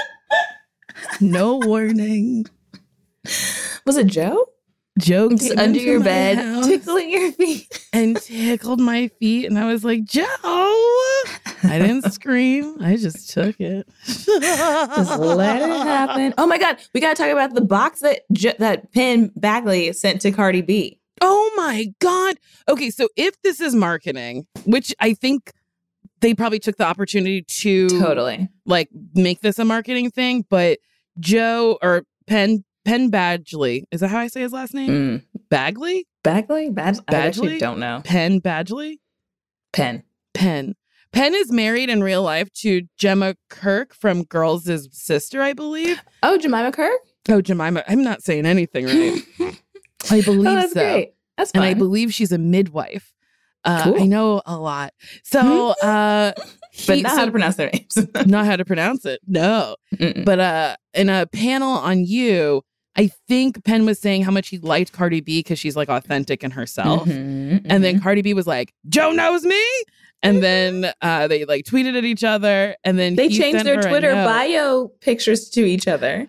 No warning. Was it Joe? Joe Just came under into your my bed, house tickling your feet. and tickled my feet, and I was like, Joe. I didn't scream. I just took it. Just let it happen. Oh my God, we gotta talk about the box that J- that Penn Bagley sent to Cardi B. Oh my God. Okay, so if this is marketing, which I think they probably took the opportunity to Totally. like make this a marketing thing, but Joe or Penn Penn Badgley, is that how I say his last name? Mm. Bagley? Bagley? Bad- I actually Badgley? don't know. Penn Badgley? Penn. Penn. Penn is married in real life to Gemma Kirk from Girls' sister, I believe. Oh, Jemima Kirk? Oh, Jemima. I'm not saying anything right. I believe Oh, that's so. great. That's And fine. I believe she's a midwife. Uh, Cool. I know a lot. So, uh, but he- not so- how to pronounce their names. not how to pronounce it. No. Mm-mm. But uh, in a panel on You, I think Penn was saying how much he liked Cardi B because she's like authentic in herself. Mhm, And then mhm. Cardi B was like, Joe knows me. And then uh, they like tweeted at each other. And then they he changed sent their her a Twitter note. bio pictures to each other.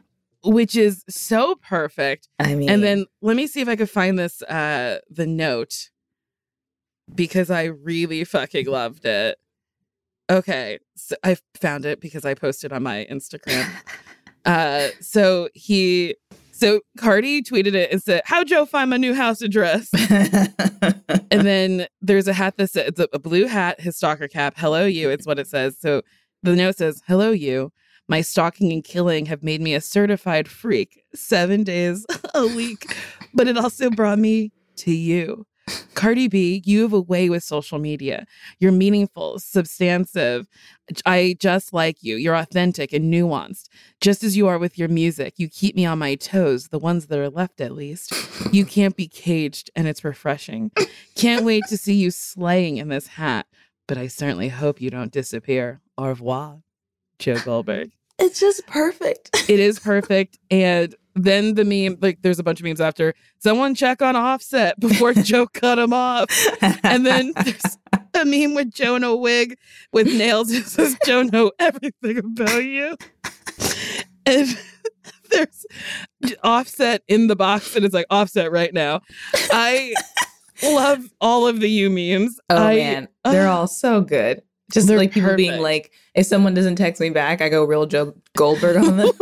which is so perfect. I mean, And then let me see if I could find this, uh, the note, because I really fucking loved it. Okay, so I found it because I posted on my Instagram. uh, so he, so Cardi tweeted it and said, "How Joe find my new house address?" And then there's a hat that says, it's a, a blue hat, his stalker cap. "Hello, you." It's what it says. So the note says, "Hello, you. My stalking and killing have made me a certified freak seven days a week, but it also brought me to you. Cardi B, you have a way with social media. You're meaningful, substantive. I just like you. You're authentic and nuanced, just as you are with your music. You keep me on my toes, the ones that are left at least. You can't be caged, and it's refreshing. Can't wait to see you slaying in this hat, but I certainly hope you don't disappear. Au revoir, Joe Goldberg." it's just perfect. It is perfect. And then the meme, like there's a bunch of memes after, "Someone check on Offset before Joe cut him off." And then there's a meme with Joe in a wig with nails. It says, "Joe know everything about you." And there's Offset in the box and it's like, "Offset right now." I love all of the you memes. Oh I, man, they're uh, all so good. Just They're like people being perfect. like, if someone doesn't text me back, I go real Joe Goldberg on them.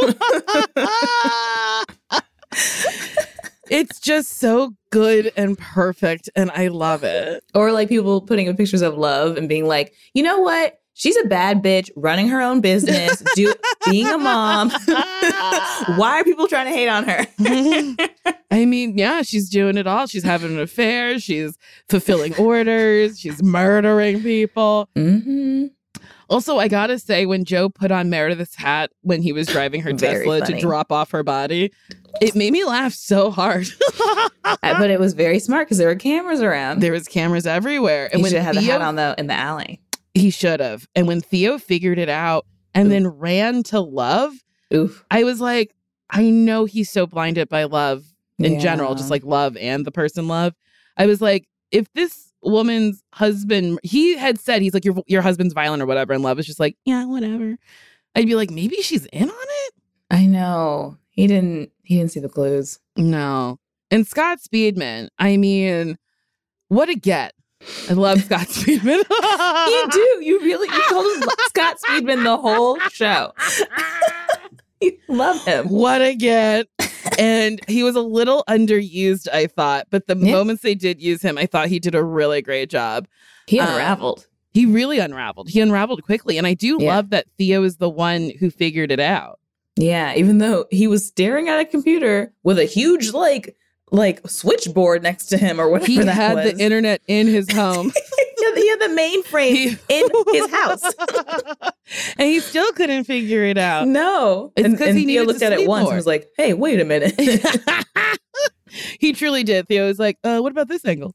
It's just so good and perfect, and I love it. Or like people putting up pictures of love and being like, you know what? She's a bad bitch running her own business, do, being a mom. Why are people trying to hate on her? I mean, yeah, she's doing it all. She's having an affair. She's fulfilling orders. She's murdering people. Mm-hmm. Also, I gotta say, when Joe put on Meredith's hat when he was driving her Very Tesla to funny. drop off her body, it made me laugh so hard. But it was very smart because there were cameras around. There was cameras everywhere. And And we should when have the Theo, hat on the in the alley. he should have. And when Theo figured it out and then ran to Love, Oof. I was like, I know he's so blinded by love in Yeah. general, just like love and the person Love. I was like, if this woman's husband, he had said, he's like, your your husband's violent or whatever, and Love is just like, yeah, whatever. I'd be like, maybe she's in on it? I know. He didn't he didn't see the clues. No. And Scott Speedman, I mean, what a get. I love Scott Speedman. You do. You really you called him Scott Speedman the whole show. You love him. What a get. And he was a little underused, I thought. But the Yeah. moments they did use him, I thought he did a really great job. He Um, unraveled. He really unraveled. He unraveled quickly. And I do Yeah. love that Theo is the one who figured it out. Yeah, even though he was staring at a computer with a huge like like switchboard next to him or whatever He that had was. the internet in his home. he, had the, he had the mainframe He- in his house. And he still couldn't figure it out. No, It's and, 'cause and he Theo needed looked to at it sleep once more. and was like, "Hey, wait a minute." He truly did. Theo was like, uh, what about this angle?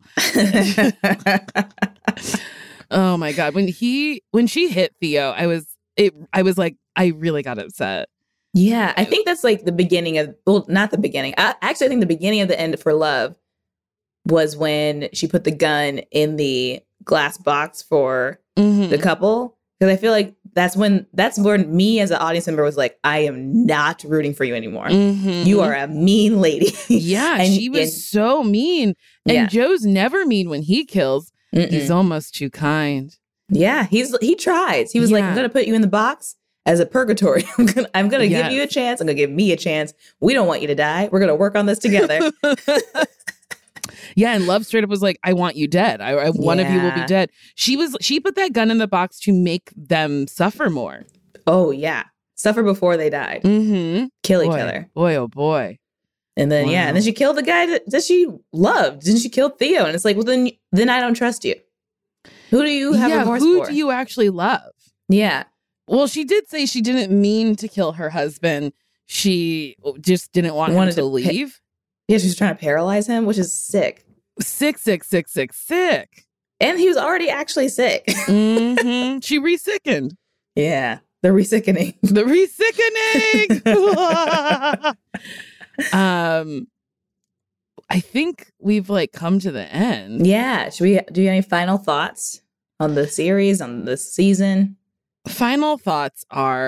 Oh my God. When he when she hit Theo, I was it I was like, I really got upset. Yeah, I think that's like the beginning of, well, not the beginning. I, actually, I think the beginning of the end for Love was when she put the gun in the glass box for Mhm. the couple. Because I feel like that's when, that's when me as an audience member was like, I am not rooting for you anymore. Mhm. You are a mean lady. Yeah, And- she was and- so mean. And Yeah. Joe's never mean when he kills. Mm-mm. He's almost too kind. Yeah, he's he tries. He was like, Yeah. I'm gonna put you in the box as a purgatory. I'm gonna I'm gonna Yes. give you a chance. I'm gonna give me a chance. We don't want you to die. We're gonna work on this together. Yeah, and Love straight up was like, I want you dead. I, I one of you will be Yeah. dead. She was she put that gun in the box to make them suffer more. Oh yeah, suffer before they died. Mm-hmm. Kill boy, each other. Boy, oh boy. And then yeah, and then Wow. she killed the guy that, that she loved. Didn't she kill Theo? And it's like, well then then I don't trust you. Who do you have yeah, remorse who for? do you actually love? yeah. Well, she did say she didn't mean to kill her husband. She just didn't want Wanted him to, to pa- leave. Yeah, she was trying to paralyze him, which is sick. Sick, sick, sick, sick, sick. And he was already actually sick. hmm She resickened. yeah. The resickening. The resickening. um, I think we've like come to the end. Yeah. Should we do you have any final thoughts on the series, on the season? Final thoughts are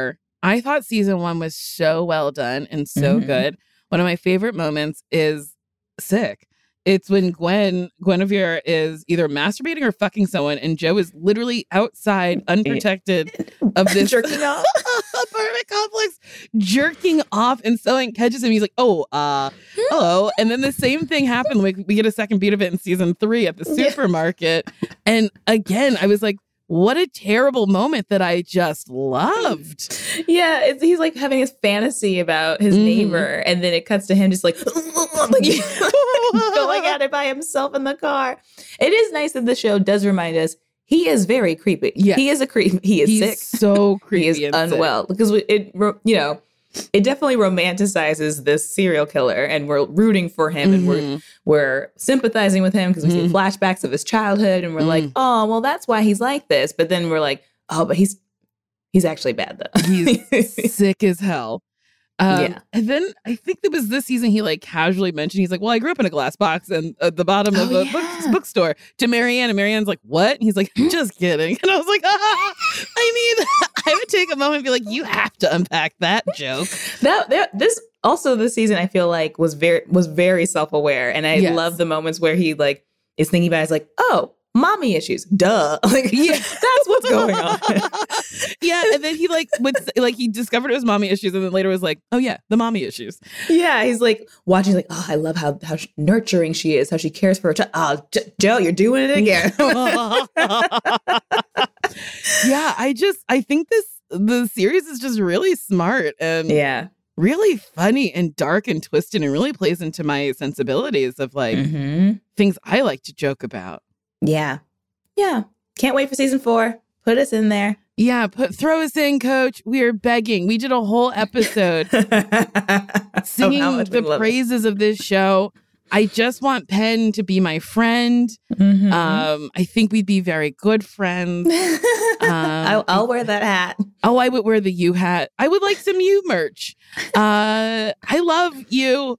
I thought season one was so well done and so Mhm. good. One of my favorite moments is sick. It's when Gwen, Guinevere is either masturbating or fucking someone, and Joe is literally outside, unprotected of this Jerking off. apartment complex, jerking off, and someone catches him. He's like, oh, uh, hello. And then the same thing happened. Like, we get a second beat of it in season three at the Yeah. supermarket. And again, I was like, what a terrible moment that I just loved. Yeah, it's, he's like having his fantasy about his Mhm. neighbor, and then it cuts to him just like, like going at it by himself in the car. It is nice that the show does remind us he is very creepy. Yes. He is a creep. He is He's sick. so creepy. He is and sick. unwell because we- it, ro- you know, it definitely romanticizes this serial killer, and we're rooting for him, and we're Mhm. we're sympathizing with him because we see Mhm. flashbacks of his childhood, and we're like, Mm. oh, well, that's why he's like this. But then we're like, oh, but he's he's actually bad though. He's sick as hell. Um, Yeah. And then I think it was this season he like casually mentioned, he's like, well, I grew up in a glass box and at the bottom of Oh, a yeah. book, bookstore to Marianne. And Marianne's like, what? And he's like, just kidding. And I was like, ah. I mean, I would take a moment and be like, you have to unpack that joke. that, that this also this season I feel like was very was very self-aware, and I Yes. love the moments where he like is thinking about it, it's like, oh, mommy issues, duh. Like, Yeah. that's what's going on. Yeah. And then he like would say- like he discovered it was mommy issues and then later was like, oh yeah, the mommy issues. Yeah, he's like watching, like, oh, I love how how sh- nurturing she is, how she cares for her child. Oh, J- Joe, you're doing it again. Yeah, I just I think this the series is just really smart and Yeah. really funny and dark and twisted and really plays into my sensibilities of like Mm-hmm. things I like to joke about. Yeah. Yeah. Can't wait for season four. Put us in there. Yeah, put throw us in, coach. We are begging. We did a whole episode singing Oh, how much we the love it. praises of this show. I just want Penn to be my friend. Mhm. Um, I think we'd be very good friends. I'll, I'll wear that hat. Oh, I would wear the U hat. I would like some U merch. Uh, I love you.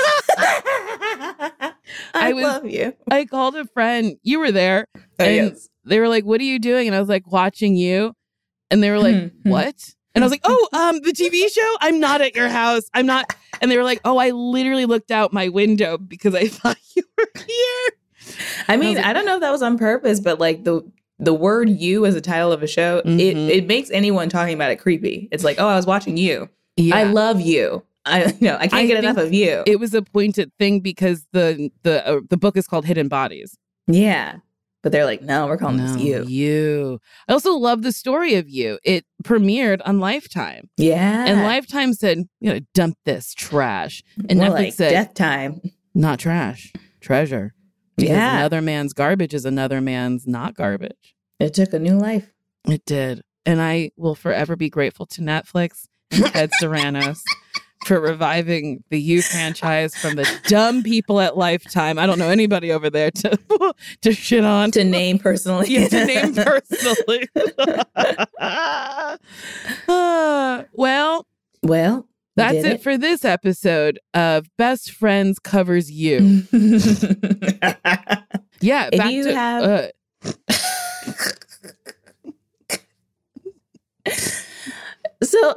I, I was- love you. I called a friend. You were there. Oh, and yes. they were like, what are you doing? And I was like, watching you. And they were like, Mhm. what? And I was like, oh, um, the T V show? I'm not at your house. I'm not. And they were like, oh, I literally looked out my window because I thought you were here. I mean, like- I don't know if that was on purpose, but like the the word "you" as a title of a show, it Mhm. it makes anyone talking about it creepy. It's like, oh, I was watching you. Yeah. I love you. I you know I can't I get enough think of you. It was a pointed thing because the the uh, the book is called Hidden Bodies. Yeah, but they're like, no, we're calling this No, you. You. I also love the story of you. It premiered on Lifetime. Yeah, And Lifetime said, you know, dump this trash. And more Netflix like said, death time. not trash, treasure. Because Yeah. another man's garbage is another man's not garbage. It took a new life. It did. And I will forever be grateful to Netflix and Ted Sarandos for reviving the You franchise from the dumb people at Lifetime. I don't know anybody over there to to shit on. To name personally. Yeah, to name personally. Uh, well, Well, we that's did it. for this episode of Best Friends Covers You. Yeah, If back you to, have- uh, So,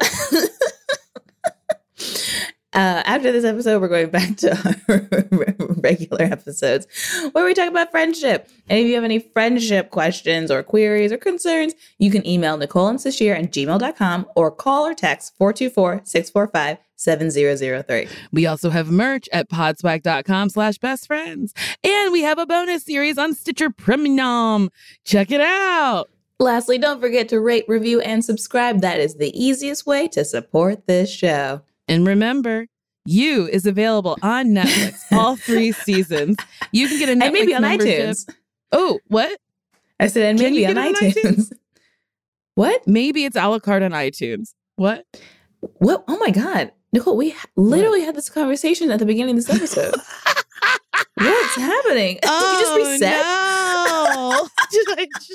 uh, after this episode, we're going back to our regular episodes where we talk about friendship. And if you have any friendship questions or queries or concerns, you can email Nicole and Sashir at gmail dot com or call or text four two four, six four five, seven zero zero three. we also have merch at podswag.com slash best friends. And we have a bonus series on Stitcher Premium. Check it out. Lastly, don't forget to rate, review, and subscribe. That is the easiest way to support this show. And remember, You is available on Netflix, all three seasons. You can get a Netflix And maybe on membership. iTunes. Oh, what? I said, and Can maybe you on get it on iTunes. What? Maybe it's a la carte on iTunes. What? What? Oh my God. Nicole, we ha- literally had this conversation at the beginning of this episode. What's happening? Did you just reset? No. Did I just...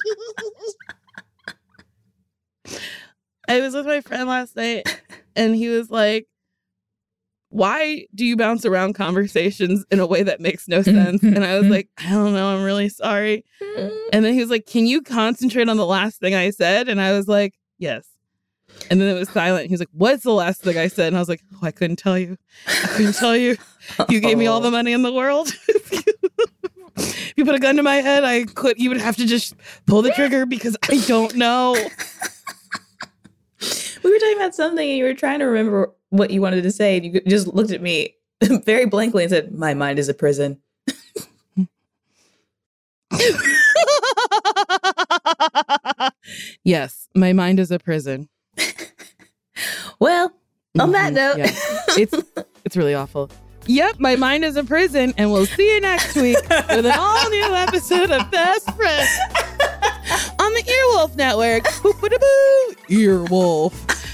I was with my friend last night and he was like, why do you bounce around conversations in a way that makes no sense? And I was like, I don't know. I'm really sorry. And then he was like, can you concentrate on the last thing I said? And I was like, yes. And then it was silent. He was like, what's the last thing I said? And I was like, oh, I couldn't tell you. I couldn't tell you. You gave me all the money in the world. If you put a gun to my head, I could. You would have to just pull the trigger because I don't know. We were talking about something and you were trying to remember what you wanted to say. And you just looked at me very blankly and said, my mind is a prison. Yes, my mind is a prison. Well, on that note, yeah. it's it's really awful. Yep, my mind is a prison, and we'll see you next week with an all-new episode of Best Friends on the Earwolf Network. Boop-a-da-boo, Earwolf.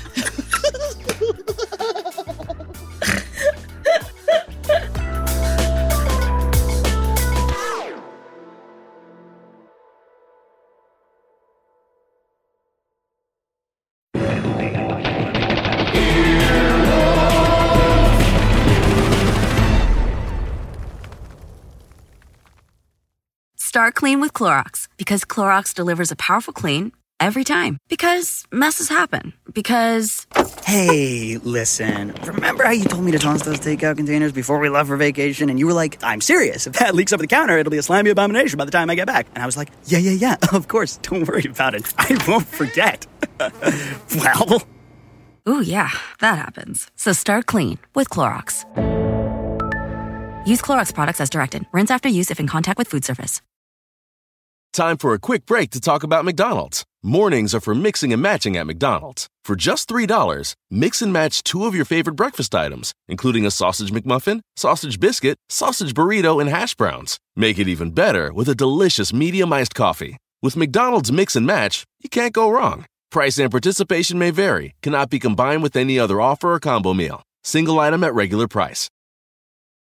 Start clean with Clorox because Clorox delivers a powerful clean every time. Because messes happen. Because... Hey, listen. Remember how you told me to toss those takeout containers before we left for vacation? And you were like, I'm serious. If that leaks over the counter, it'll be a slimy abomination by the time I get back. And I was like, yeah, yeah, yeah, of course. Don't worry about it. I won't forget. Well... Ooh, yeah, that happens. So start clean with Clorox. Use Clorox products as directed. Rinse after use if in contact with food surface. Time for a quick break to talk about McDonald's. Mornings are for mixing and matching at McDonald's. For just three dollars, mix and match two of your favorite breakfast items, including a sausage McMuffin, sausage biscuit, sausage burrito, and hash browns. Make it even better with a delicious medium iced coffee. With McDonald's Mix and Match, you can't go wrong. Price and participation may vary, cannot be combined with any other offer or combo meal. Single item at regular price.